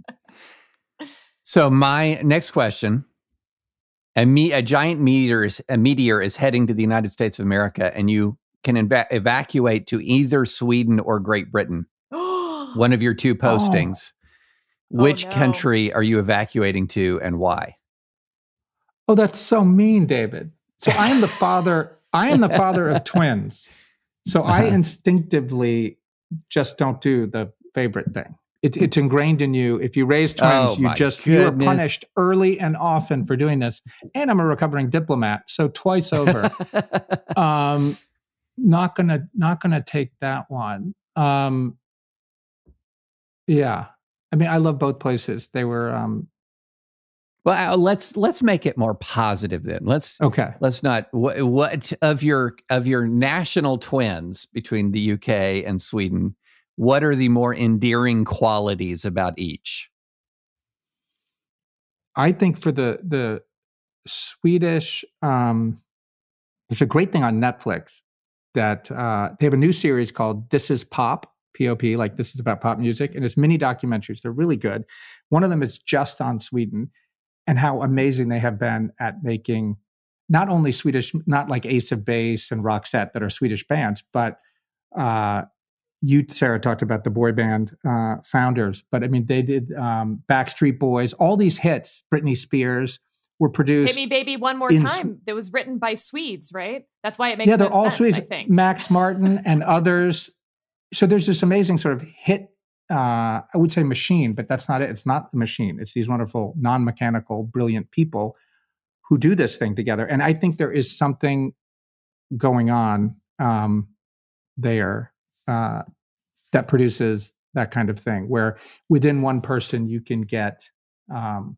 So my next question, a, me, a giant meteor is, a meteor is heading to the United States of America, and you can eva- evacuate to either Sweden or Great Britain, one of your two postings. Oh. Which oh, no. country are you evacuating to, and why? Oh, that's so mean, David. So I am the father, I am the father of twins. So uh-huh. I instinctively just don't do the favorite thing. It, it's ingrained in you. If you raise twins, oh, you just, goodness. you are punished early and often for doing this. And I'm a recovering diplomat, so twice over. um, not gonna, not gonna take that one. Um, yeah. I mean, I love both places. They were, um, well, let's let's make it more positive then. Let's okay. Let's not what, what of your of your national twins between the U K and Sweden. What are the more endearing qualities about each? I think for the the Swedish, um, there's a great thing on Netflix that uh, they have a new series called "This Is Pop." P O P, like this is about pop music, and it's mini documentaries. They're really good. One of them is just on Sweden and how amazing they have been at making not only Swedish, not like Ace of Base and Roxette that are Swedish bands, but uh, you, Sarah, talked about the boy band uh, founders. But I mean, they did um, Backstreet Boys, all these hits, Britney Spears, were produced. Baby, Baby, One More in, Time. That was written by Swedes, right? That's why it makes yeah, they're no all sense, Swedes. I think. Max Martin and others. So there's this amazing sort of hit, uh, I would say machine, but that's not it. It's not the machine. It's these wonderful, non-mechanical, brilliant people who do this thing together. And I think there is something going on um, there uh, that produces that kind of thing, where within one person you can get um,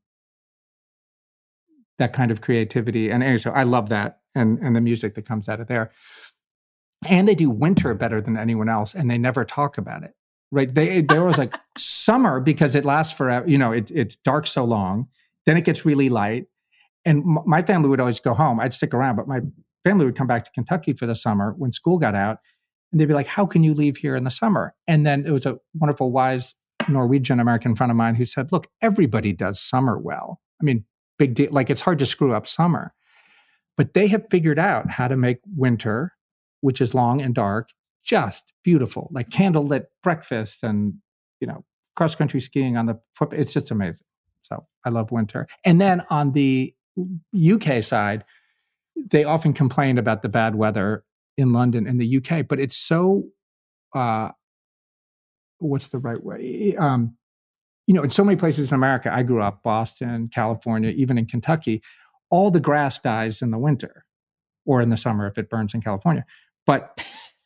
that kind of creativity. And anyway, so I love that, and and the music that comes out of there. And they do winter better than anyone else, and they never talk about it, right? They there was like summer because it lasts forever. You know, it, it's dark so long, then it gets really light. And m- my family would always go home. I'd stick around, but my family would come back to Kentucky for the summer when school got out, and they'd be like, "How can you leave here in the summer?" And then it was a wonderful, wise Norwegian American friend of mine who said, "Look, everybody does summer well. I mean, big deal. Like it's hard to screw up summer, but they have figured out how to make winter, which is long and dark, just beautiful, like candlelit breakfast and, you know, cross country skiing on the foot. It's just amazing. So I love winter. And then on the U K side, they often complain about the bad weather in London and the U K, but it's so, uh, what's the right way? Um, you know, in so many places in America, I grew up, Boston, California, even in Kentucky, all the grass dies in the winter or in the summer if it burns in California. But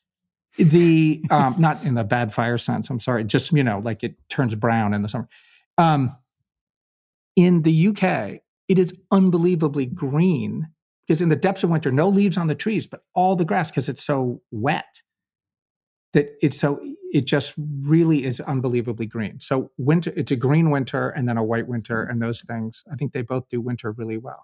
the, um, not in the bad fire sense, I'm sorry, just, you know, like it turns brown in the summer. Um, in the U K, it is unbelievably green because in the depths of winter, no leaves on the trees, but all the grass, because it's so wet, that it's so, it just really is unbelievably green. So winter, it's a green winter and then a white winter, and those things, I think they both do winter really well.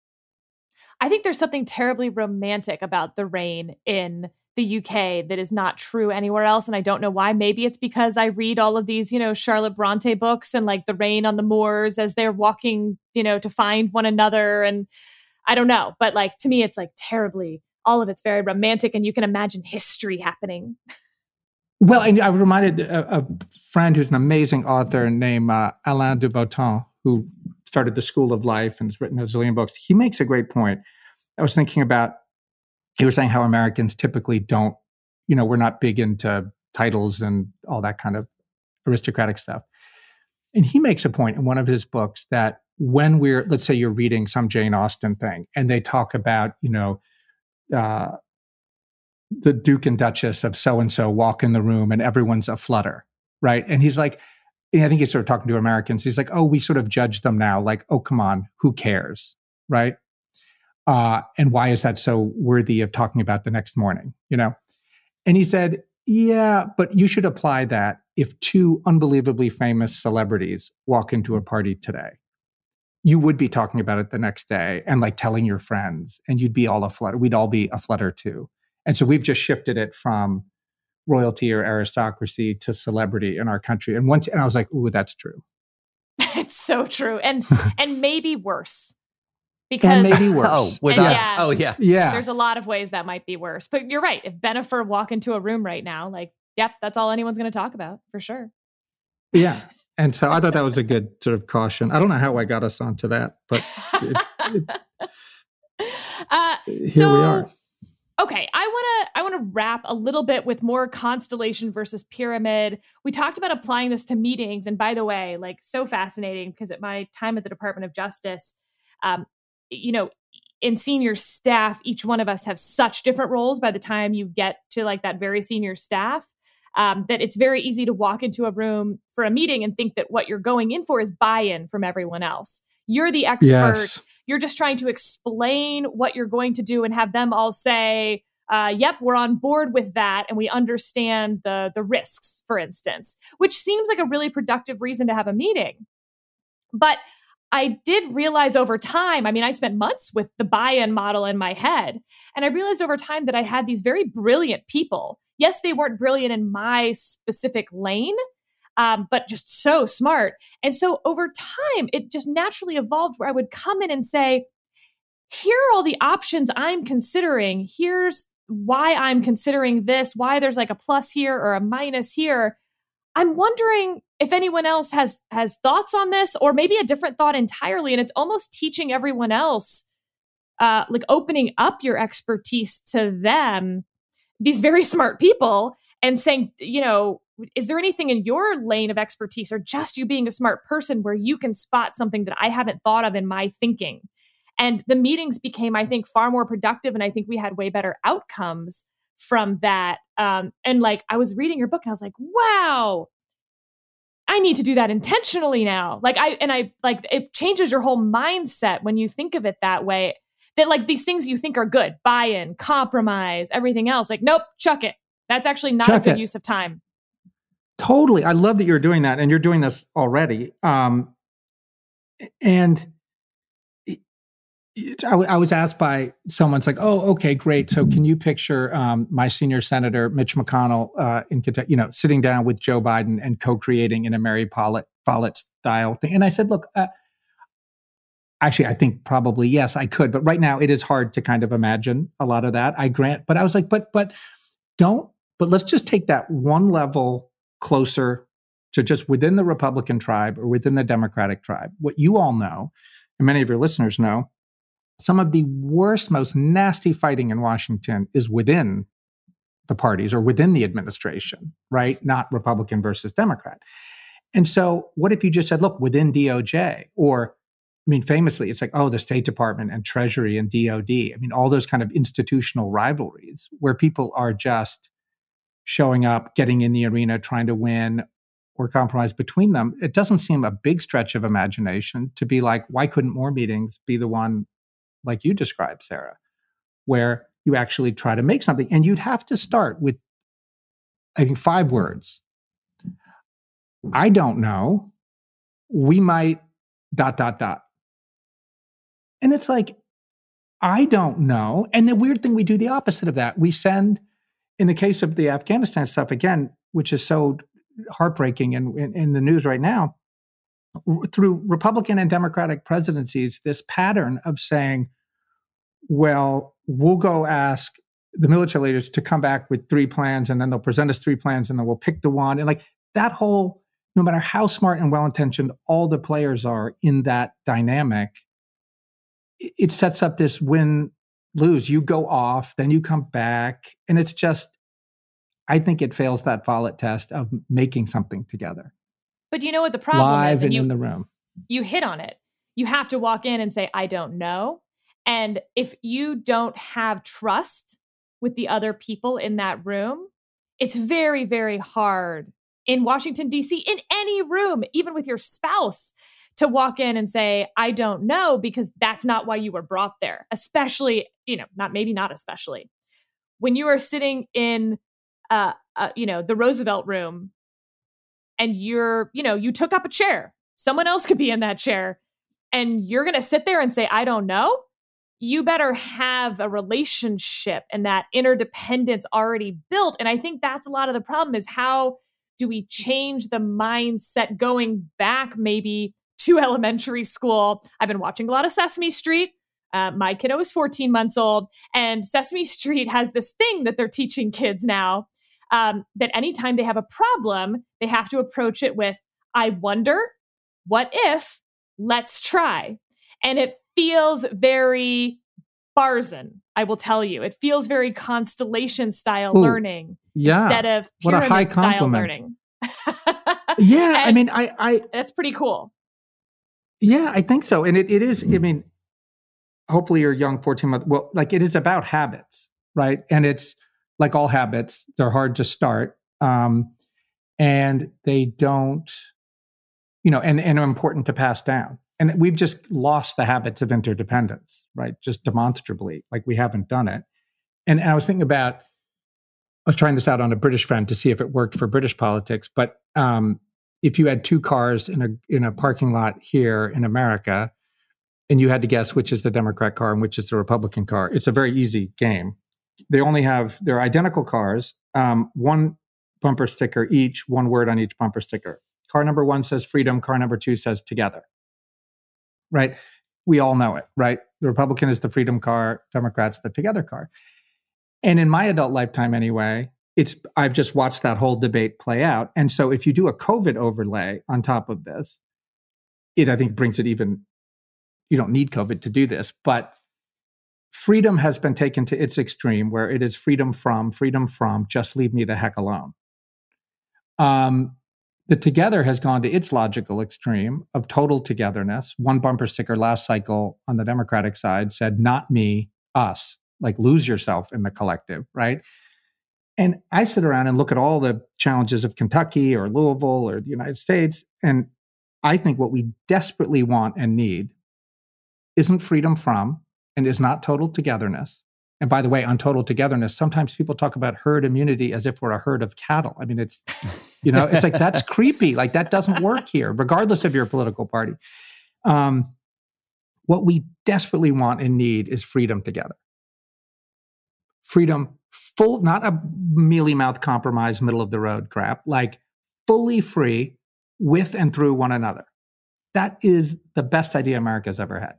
I think there's something terribly romantic about the rain in the U K that is not true anywhere else. And I don't know why. Maybe it's because I read all of these, you know, Charlotte Bronte books and like the rain on the moors as they're walking, you know, to find one another. And I don't know. But like, to me, it's like terribly, all of it's very romantic, and you can imagine history happening. Well, and I reminded a, a friend who's an amazing author named uh, Alain de Botton, who started the School of Life and has written a zillion books. He makes a great point. I was thinking about, he was saying how Americans typically don't, you know, we're not big into titles and all that kind of aristocratic stuff. And he makes a point in one of his books that when we're, let's say you're reading some Jane Austen thing and they talk about, you know, uh, the Duke and Duchess of so-and-so walk in the room and everyone's a flutter, right? And he's like, I think he's sort of talking to Americans. He's like, oh, we sort of judge them now. Like, oh, come on, who cares, right? Uh, and why is that so worthy of talking about the next morning, you know? And he said, yeah, but you should apply that if two unbelievably famous celebrities walk into a party today. You would be talking about it the next day and like telling your friends, and you'd be all aflutter. We'd all be aflutter too. And so we've just shifted it from royalty or aristocracy to celebrity in our country. And once, and I was like, ooh, that's true. It's so true. And, and maybe worse. Because, and maybe worse. Oh, with and us. Yeah, oh, yeah. Yeah. There's a lot of ways that might be worse. But you're right. If Bennifer walk into a room right now, like, yep, that's all anyone's going to talk about for sure. Yeah. And so I thought that was a good sort of caution. I don't know how I got us onto that, but it, it, uh, here so, we are. Okay, I want to I want to wrap a little bit with more constellation versus pyramid. We talked about applying this to meetings, and by the way, like so fascinating because at my time at the Department of Justice, um, you know, in senior staff, each one of us have such different roles by the time you get to like that very senior staff, um, that it's very easy to walk into a room for a meeting and think that what you're going in for is buy-in from everyone else. You're the expert. Yes. You're just trying to explain what you're going to do and have them all say, uh, yep, we're on board with that. And we understand the, the risks, for instance, which seems like a really productive reason to have a meeting. But I did realize over time, I mean, I spent months with the buy-in model in my head. And I realized over time that I had these very brilliant people. Yes, they weren't brilliant in my specific lane, Um, but just so smart. And so over time, it just naturally evolved where I would come in and say, here are all the options I'm considering. Here's why I'm considering this, why there's like a plus here or a minus here. I'm wondering if anyone else has has thoughts on this or maybe a different thought entirely. And it's almost teaching everyone else, uh, like opening up your expertise to them, these very smart people, and saying, you know, is there anything in your lane of expertise or just you being a smart person where you can spot something that I haven't thought of in my thinking? And the meetings became, I think, far more productive. And I think we had way better outcomes from that. Um, and like, I was reading your book and I was like, wow, I need to do that intentionally now. Like I, and I like, it changes your whole mindset when you think of it that way, that like these things you think are good, buy-in, compromise, everything else, like, nope, chuck it. That's actually not Chuck a good it. use of time. Totally. I love that you're doing that, and you're doing this already. Um, and it, it, I, I was asked by someone, it's like, oh, okay, great. So can you picture um, my senior senator, Mitch McConnell, uh, in Kentucky, you know, sitting down with Joe Biden and co-creating in a Mary Follett, Follett style thing? And I said, look, uh, actually, I think probably, yes, I could. But right now, it is hard to kind of imagine a lot of that. I grant. But I was like, but, but don't, but let's just take that one level closer to just within the Republican tribe or within the Democratic tribe. What you all know, and many of your listeners know, some of the worst, most nasty fighting in Washington is within the parties or within the administration, right? Not Republican versus Democrat. And so what if you just said, look, within D O J, or, I mean, famously, it's like, oh, the State Department and Treasury and D O D. I mean, all those kind of institutional rivalries where people are just showing up, getting in the arena, trying to win or compromise between them. It doesn't seem a big stretch of imagination to be like, why couldn't more meetings be the one like you described, Sarah, where you actually try to make something? And you'd have to start with, I think, five words. I don't know. We might dot, dot, dot. And it's like, I don't know. And the weird thing, we do the opposite of that. We send, in the case of the Afghanistan stuff, again, which is so heartbreaking and in, in the news right now, through Republican and Democratic presidencies, this pattern of saying, well, we'll go ask the military leaders to come back with three plans, and then they'll present us three plans, and then we'll pick the one. And like that whole, no matter how smart and well-intentioned all the players are in that dynamic, it sets up this win-lose. You go off, then you come back, and it's just, I think it fails that Follett test of making something together. But you know what the problem Live is? and you, in the room. You hit on it. You have to walk in and say, I don't know. And if you don't have trust with the other people in that room, it's very, very hard in Washington, D C, in any room, even with your spouse, to walk in and say, I don't know, because that's not why you were brought there. Especially, you know, not maybe not especially, when you are sitting in, uh, uh, you know, the Roosevelt room and you're, you know, you took up a chair. Someone else could be in that chair and you're going to sit there and say, I don't know. You better have a relationship and that interdependence already built. And I think that's a lot of the problem, is how do we change the mindset going back maybe to elementary school? I've been watching a lot of Sesame Street. Uh, my kiddo is fourteen months old, and Sesame Street has this thing that they're teaching kids now, um, that anytime they have a problem, they have to approach it with, I wonder, what if, let's try. And it feels very Barzun, I will tell you. It feels very Constellation style Ooh, learning yeah. instead of pyramid what a high style learning. yeah, I mean, I, I that's pretty cool. Yeah, I think so. And it, it is, I mean, hopefully you're young, fourteen months. Well, like it is about habits, right? And it's like all habits, they're hard to start. Um, and they don't, you know, and, and are important to pass down. And we've just lost the habits of interdependence, right? Just demonstrably, like we haven't done it. And, and I was thinking about, I was trying this out on a British friend to see if it worked for British politics. But um, if you had two cars in a in a parking lot here in America, and you had to guess which is the Democrat car and which is the Republican car, it's a very easy game. They only have, they're identical cars, um, one bumper sticker each, one word on each bumper sticker. Car number one says freedom, car number two says together. Right? We all know it, right? The Republican is the freedom car, Democrats the together car. And in my adult lifetime anyway, it's I've just watched that whole debate play out. And so if you do a COVID overlay on top of this, it I think brings it even, you don't need COVID to do this, but freedom has been taken to its extreme where it is freedom from, freedom from, just leave me the heck alone. Um, The together has gone to its logical extreme of total togetherness. One bumper sticker last cycle on the Democratic side said, not me, us, like lose yourself in the collective, right? And I sit around and look at all the challenges of Kentucky or Louisville or the United States, and I think what we desperately want and need isn't freedom from and is not total togetherness. And by the way, on total togetherness, sometimes people talk about herd immunity as if we're a herd of cattle. I mean, it's, you know, it's like, that's creepy. Like that doesn't work here, regardless of your political party. Um, what we desperately want and need is freedom together. Freedom full, not a mealy-mouthed compromise, middle of the road crap, like fully free with and through one another. That is the best idea America's ever had.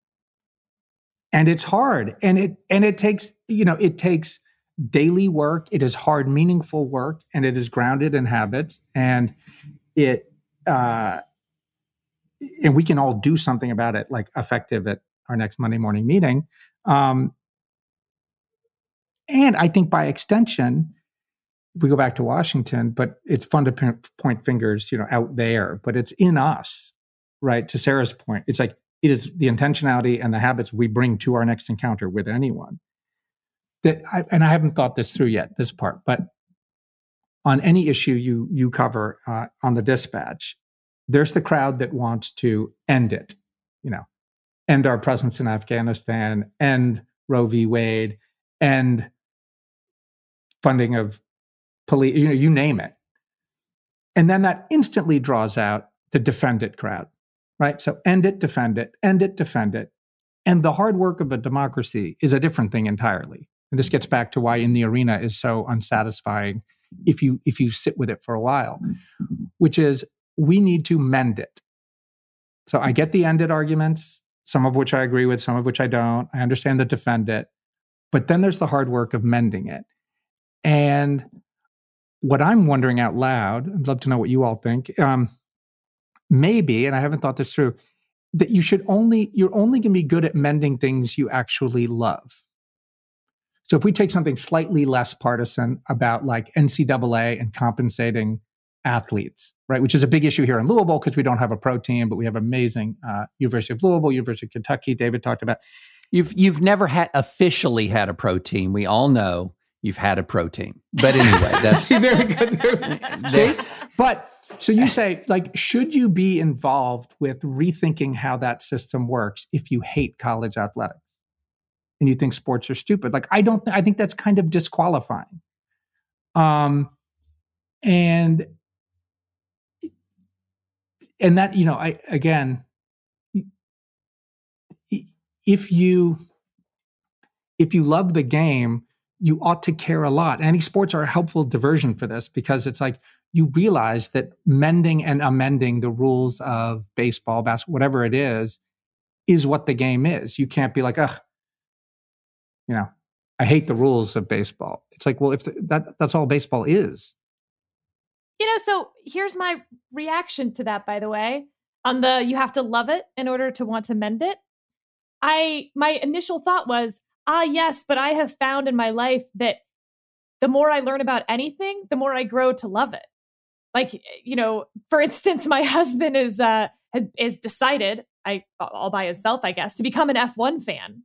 And it's hard. And it and it takes, you know, it takes daily work. It is hard, meaningful work, and it is grounded in habits. And it, uh, and we can all do something about it, like effective at our next Monday morning meeting. Um, and I think by extension, if we go back to Washington, but it's fun to p- point fingers, you know, out there, but it's in us, right? To Sarah's point, it's like, it is the intentionality and the habits we bring to our next encounter with anyone. That, I, and I haven't thought this through yet, this part, but on any issue you you cover uh, on the dispatch, there's the crowd that wants to end it, you know, end our presence in Afghanistan, end Roe v. Wade, end funding of police, you know, you name it. And then that instantly draws out the defend it crowd, right? So end it, defend it, end it, defend it. And the hard work of a democracy is a different thing entirely. And this gets back to why in the arena is so unsatisfying if you if you sit with it for a while, which is we need to mend it. So I get the end it arguments, some of which I agree with, some of which I don't. I understand the defend it. But then there's the hard work of mending it. And what I'm wondering out loud, I'd love to know what you all think, um, maybe, and I haven't thought this through, that you should only, you're only going to be good at mending things you actually love. So if we take something slightly less partisan about like N C double A and compensating athletes, right, which is a big issue here in Louisville because we don't have a pro team, but we have amazing uh, University of Louisville, University of Kentucky, David talked about. You've you've never had officially had a pro team. We all know you've had a pro team. But anyway, that's very good. See? But so you say, like, should you be involved with rethinking how that system works if you hate college athletics? And you think sports are stupid? Like, I don't, th- I think that's kind of disqualifying. Um, and, and that, you know, I, again, if you, if you love the game, you ought to care a lot. And I think sports are a helpful diversion for this because it's like, you realize that mending and amending the rules of baseball, basketball, whatever it is, is what the game is. You can't be like, ugh, you know, I hate the rules of baseball. It's like, well, if the, that that's all baseball is. You know, so here's my reaction to that, by the way. On the, you have to love it in order to want to mend it. I, my initial thought was, ah, yes, but I have found in my life that the more I learn about anything, the more I grow to love it. Like, you know, for instance, my husband is, uh, is decided, I, all by himself, I guess, to become an F one fan.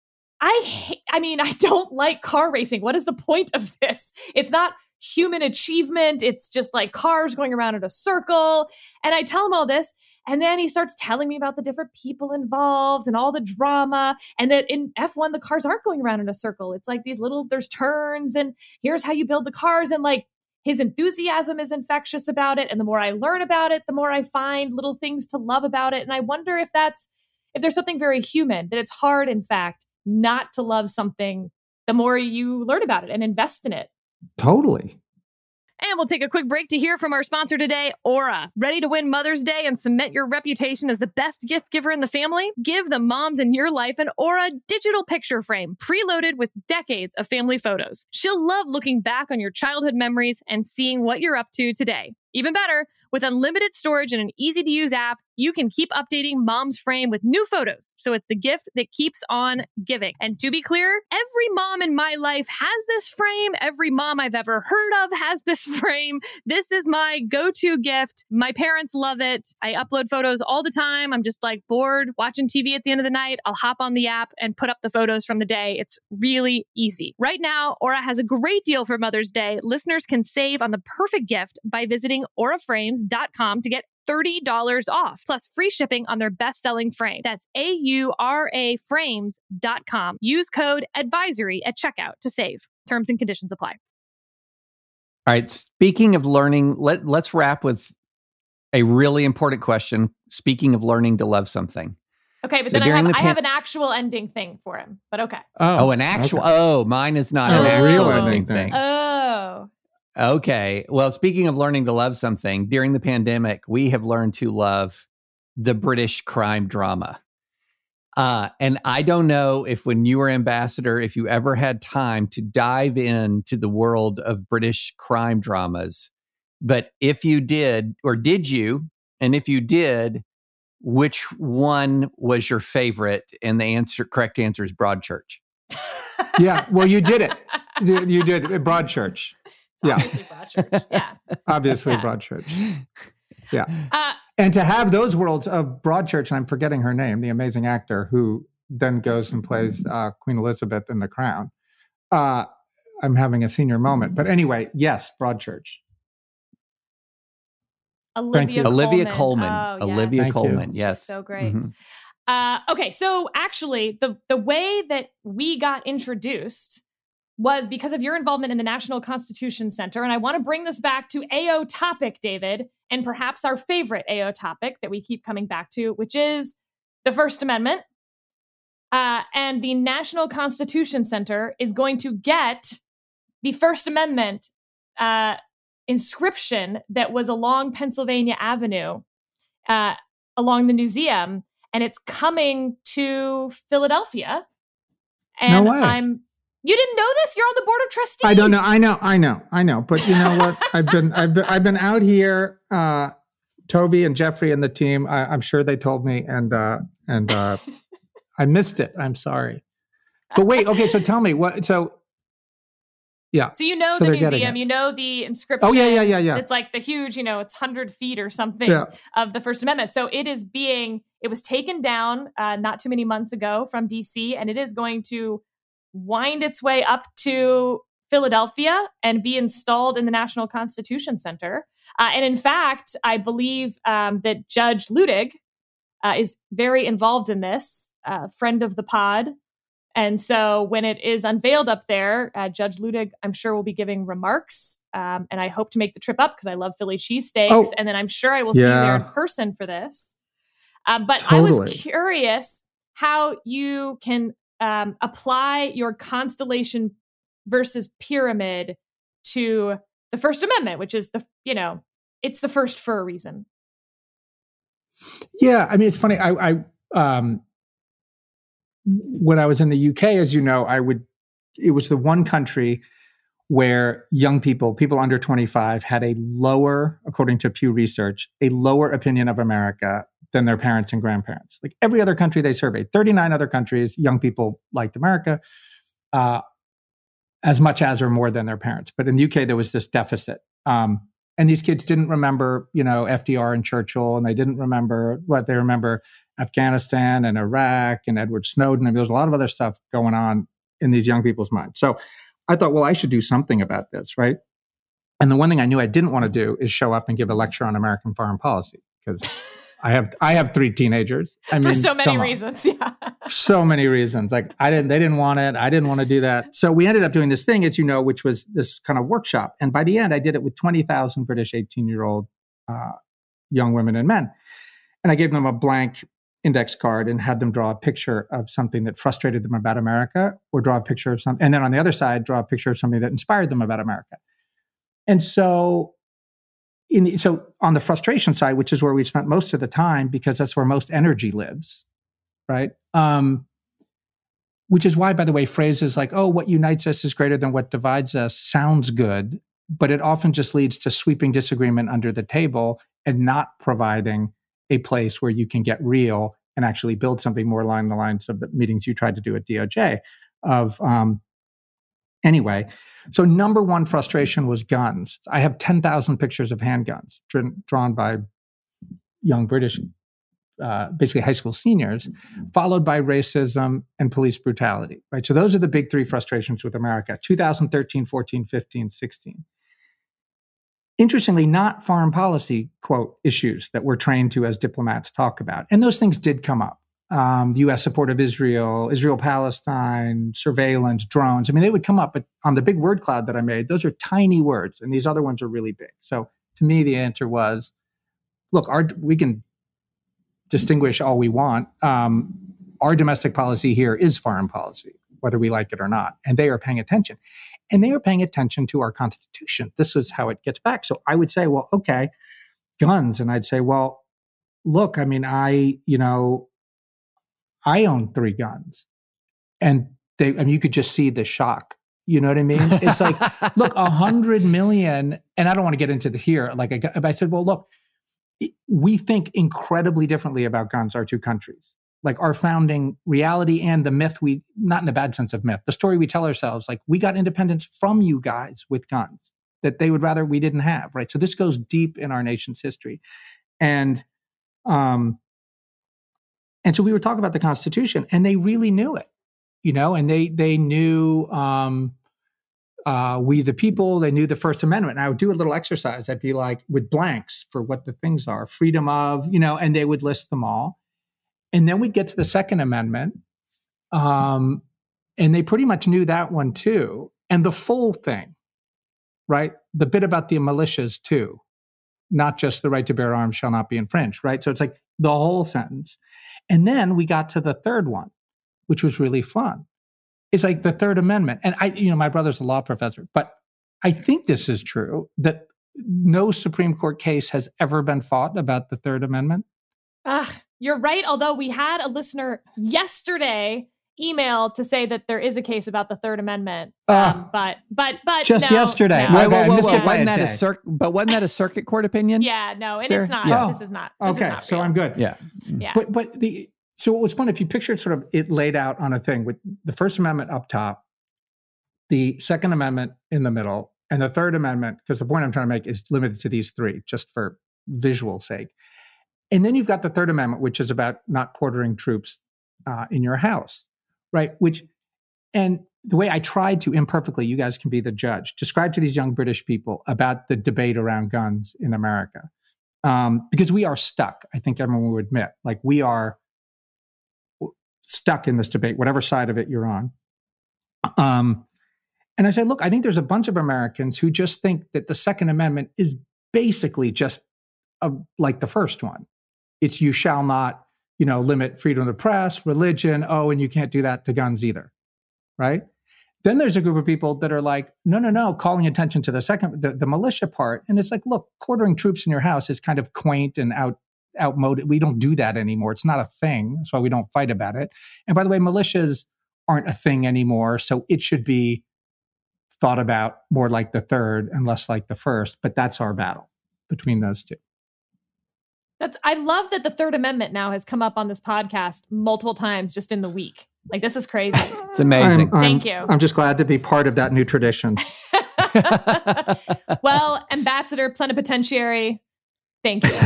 I hate, I mean, I don't like car racing. What is the point of this? It's not human achievement. It's just like cars going around in a circle. And I tell him all this. And then he starts telling me about the different people involved and all the drama. And that in F one, the cars aren't going around in a circle. It's like these little, there's turns and here's how you build the cars. And like his enthusiasm is infectious about it. And the more I learn about it, the more I find little things to love about it. And I wonder if that's, if there's something very human, that it's hard, in fact, not to love something the more you learn about it and invest in it. Totally. And we'll take a quick break to hear from our sponsor today, Aura. Ready to win Mother's Day and cement your reputation as the best gift giver in the family? Give the moms in your life an Aura digital picture frame preloaded with decades of family photos. She'll love looking back on your childhood memories and seeing what you're up to today. Even better, with unlimited storage and an easy-to-use app, you can keep updating Mom's frame with new photos, so it's the gift that keeps on giving. And to be clear, every mom in my life has this frame. Every mom I've ever heard of has this frame. This is my go-to gift. My parents love it. I upload photos all the time. I'm just like bored watching T V at the end of the night. I'll hop on the app and put up the photos from the day. It's really easy. Right now, Aura has a great deal for Mother's Day. Listeners can save on the perfect gift by visiting aura frames dot com to get thirty dollars off, plus free shipping on their best-selling frame. That's A U R A frames dot com. Use code advisory at checkout to save. Terms and conditions apply. All right. Speaking of learning, let, let's wrap with a really important question. Speaking of learning to love something. Okay, but So then I have, during the I pan- have an actual ending thing for him, but okay. Oh, an actual, okay. oh, mine is not Oh, an actual real ending ending thing. thing. Oh. Okay. Well, speaking of learning to love something, during the pandemic, we have learned to love the British crime drama. Uh, and I don't know if when you were ambassador, if you ever had time to dive into the world of British crime dramas, But if you did, or did you, and if you did, which one was your favorite? And the answer, correct answer is Broadchurch. Yeah, well, you did it. You, you did Broadchurch. Yeah, obviously Broadchurch. Yeah, obviously yeah. Broadchurch. Yeah, uh, and to have those worlds of Broadchurch, and I'm forgetting her name, the amazing actor who then goes and plays uh, Queen Elizabeth in The Crown. Uh, I'm having a senior moment, but anyway, yes, Broadchurch. Olivia Coleman. Olivia Coleman. Oh, yes. Olivia Thank Coleman. you. Yes, She's so great. Mm-hmm. Uh, okay, so actually, the the way that we got introduced was because of your involvement in the National Constitution Center, and I want to bring this back to A O topic, David, and perhaps our favorite A O topic that we keep coming back to, which is the First Amendment. Uh, and the National Constitution Center is going to get the First Amendment uh, inscription that was along Pennsylvania Avenue, uh, along the museum, and it's coming to Philadelphia. And No way. I'm you didn't know this? You're on the board of trustees. I don't know. I know. I know. I know. But you know what? I've been I've been I've been out here. Uh, Toby and Jeffrey and the team. I, I'm sure they told me, and uh, and uh, I missed it. I'm sorry. But wait. Okay. So tell me what. So yeah. So you know So the they're getting museum, it. you know the inscription. Oh yeah, yeah, yeah, yeah. It's like the huge, you know, it's one hundred feet or something Yeah. of the First Amendment. So it is being, it was taken down uh, not too many months ago from D C, and it is going to wind its way up to Philadelphia and be installed in the National Constitution Center. Uh, and in fact, I believe um, that Judge Ludig uh, is very involved in this, uh, friend of the pod. And so when it is unveiled up there, uh, Judge Ludig, I'm sure, will be giving remarks. Um, and I hope to make the trip up because I love Philly cheesesteaks. Oh, and then I'm sure I will see you there in yeah. person for this. Um, but I was Totally. curious how you can um, apply your constellation versus pyramid to the First Amendment, which is the, you know, it's the first for a reason. Yeah, I mean, it's funny. I, I um, when I was in the U K, as you know, I would. It was the one country where young people, people under twenty-five, had a lower, according to Pew Research, a lower opinion of America than their parents and grandparents. Like every other country they surveyed, thirty-nine other countries, young people liked America uh, as much as or more than their parents. But in the U K, there was this deficit. Um, And these kids didn't remember, you know, F D R and Churchill, and they didn't remember what they remember Afghanistan and Iraq and Edward Snowden. I mean, there's a lot of other stuff going on in these young people's minds. So I thought, well, I should do something about this, right? And the one thing I knew I didn't want to do is show up and give a lecture on American foreign policy because I have I have three teenagers. I For mean, so many come on. reasons, yeah. So many reasons. Like I didn't, they didn't want it. I didn't want to do that. So we ended up doing this thing, as you know, which was this kind of workshop. And by the end, I did it with twenty thousand British eighteen-year-old uh, young women and men. And I gave them a blank index card and had them draw a picture of something that frustrated them about America, or draw a picture of something. And then on the other side, draw a picture of something that inspired them about America. And so In the, so on the frustration side, which is where we spent most of the time, because that's where most energy lives, right? Um, which is why, by the way, phrases like, oh, what unites us is greater than what divides us sounds good, but it often just leads to sweeping disagreement under the table and not providing a place where you can get real and actually build something more along the lines of the meetings you tried to do at D O J of, um, Anyway, so number one frustration was guns. I have ten thousand pictures of handguns dr- drawn by young British, uh, basically high school seniors, followed by racism and police brutality, right? So those are the big three frustrations with America, two thousand thirteen, fourteen, fifteen, sixteen. Interestingly, not foreign policy, quote, issues that we're trained to as diplomats talk about. And those things did come up. Um, U S support of Israel, Israel-Palestine, surveillance, drones. I mean, they would come up, but on the big word cloud that I made, those are tiny words, and these other ones are really big. So to me, the answer was, look, our, we can distinguish all we want. Um, our domestic policy here is foreign policy, whether we like it or not, and they are paying attention. And they are paying attention to our Constitution. This is how it gets back. So I would say, well, okay, guns. And I'd say, well, look, I mean, I, you know, I own three guns, and they, I mean, you could just see the shock, You know what I mean? It's like, look, a hundred million, and I don't want to get into the here. Like I, I said, well, look, we think incredibly differently about guns, our two countries. Like our founding reality and the myth we, not in the bad sense of myth, the story we tell ourselves, like we got independence from you guys with guns that they would rather we didn't have, right? So this goes deep in our nation's history. And, um, and so we were talking about the Constitution and they really knew it, you know, and they, they knew, um, Uh, we the people, they knew the First Amendment. And I would do a little exercise. I'd be like with blanks for what the things are, freedom of, you know, and they would list them all. And then we'd get to the Second Amendment. Um, and they pretty much knew that one too. And the full thing, right? The bit about the militias too, not just the right to bear arms shall not be infringed, right? So it's like the whole sentence. And then we got to the third one, which was really fun. It's like the Third Amendment. And I, you know, my brother's a law professor, but I think this is true, that no Supreme Court case has ever been fought about the Third Amendment. Ah, you're right. Although we had a listener yesterday email to say that there is a case about the Third Amendment. Uh, um, but, but, but just no, yesterday. No. Wait, whoa, whoa, I missed whoa. it by Wasn't a that a day. circ- but wasn't that a circuit court opinion? Yeah, no, and Sarah? it's not. Yeah. This is not. This okay, is not so real. I'm good. Yeah. Yeah. But but the so what was fun, if you pictured sort of it laid out on a thing with the First Amendment up top, the Second Amendment in the middle, and the Third Amendment, because the point I'm trying to make is limited to these three, just for visual sake. And then you've got the Third Amendment, which is about not quartering troops uh, in your house, right? Which, and the way I tried to imperfectly, you guys can be the judge, describe to these young British people about the debate around guns in America. Um, because we are stuck. I think everyone will admit, like we are stuck in this debate, whatever side of it you're on. Um, and I said, look, I think there's a bunch of Americans who just think that the Second Amendment is basically just a, like the first one. It's you shall not, you know, limit freedom of the press, religion. Oh, and you can't do that to guns either, right? Then there's a group of people that are like, no, no, no, calling attention to the second, the, the militia part. And it's like, look, quartering troops in your house is kind of quaint and out, outmoded. We don't do that anymore. It's not a thing. That's why we don't fight about it. And by the way, militias aren't a thing anymore. So it should be thought about more like the third and less like the first. But that's our battle between those two. That's, I love that the Third Amendment now has come up on this podcast multiple times just in the week. Like, this is crazy. It's amazing. I'm, I'm, Thank you. I'm just glad to be part of that new tradition. Well, Ambassador Plenipotentiary, thank you.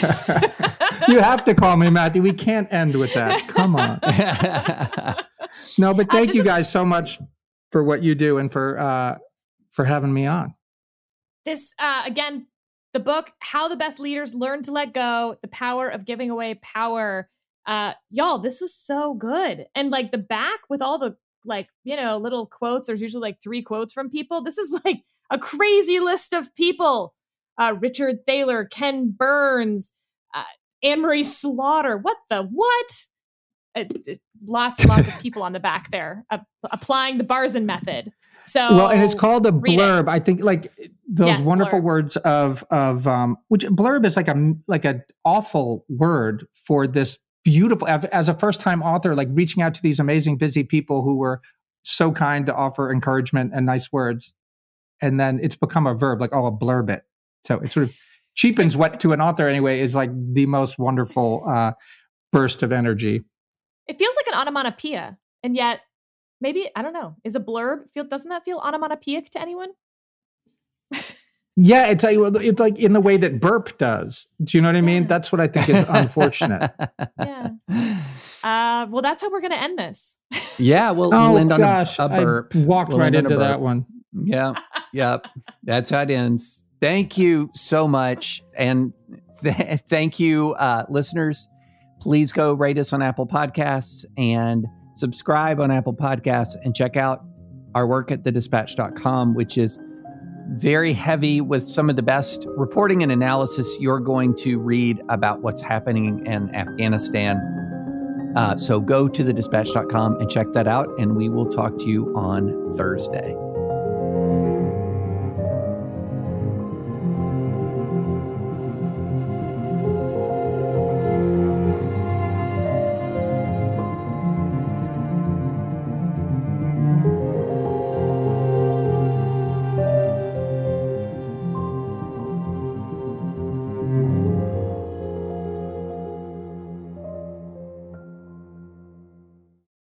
You have to call me Matthew. We can't end with that. Come on. No, but thank uh, you is, guys so much for what you do and for uh, for having me on. This, uh, again, the book, How the Best Leaders Learn to Let Go, The Power of Giving Away Power. Uh, y'all, this was so good. And like the back with all the, like, you know, little quotes, there's usually like three quotes from people. This is like a crazy list of people. Uh, Richard Thaler, Ken Burns, uh, Anne-Marie Slaughter. What the, what? Uh, lots, lots of people on the back there uh, applying the Barzan method. So, well, and it's called a blurb. It. I think like those yes, wonderful blurb. words of, of, um, which blurb is like a, like an awful word for this beautiful, as a first time author, like reaching out to these amazing, busy people who were so kind to offer encouragement and nice words. And then it's become a verb, like, oh, a blurb it. So it sort of cheapens what to an author anyway is like the most wonderful uh, burst of energy. It feels like an onomatopoeia. And yet maybe, I don't know, is a blurb, feel, doesn't that feel onomatopoeic to anyone? Yeah, it's like, it's like in the way that burp does. Do you know what I mean? Yeah. That's what I think is unfortunate. Yeah. Uh, well, that's how we're going to end this. Yeah, we'll, Oh we'll end on gosh, a, a burp. I walked We'll right end on a into burp. that one. Yeah, yep. That's how it ends. Thank you so much. And th- thank you, uh, listeners. Please go rate us on Apple Podcasts and subscribe on Apple Podcasts and check out our work at the dispatch dot com, which is very heavy with some of the best reporting and analysis you're going to read about what's happening in Afghanistan. Uh, so go to the dispatch dot com and check that out, and we will talk to you on Thursday.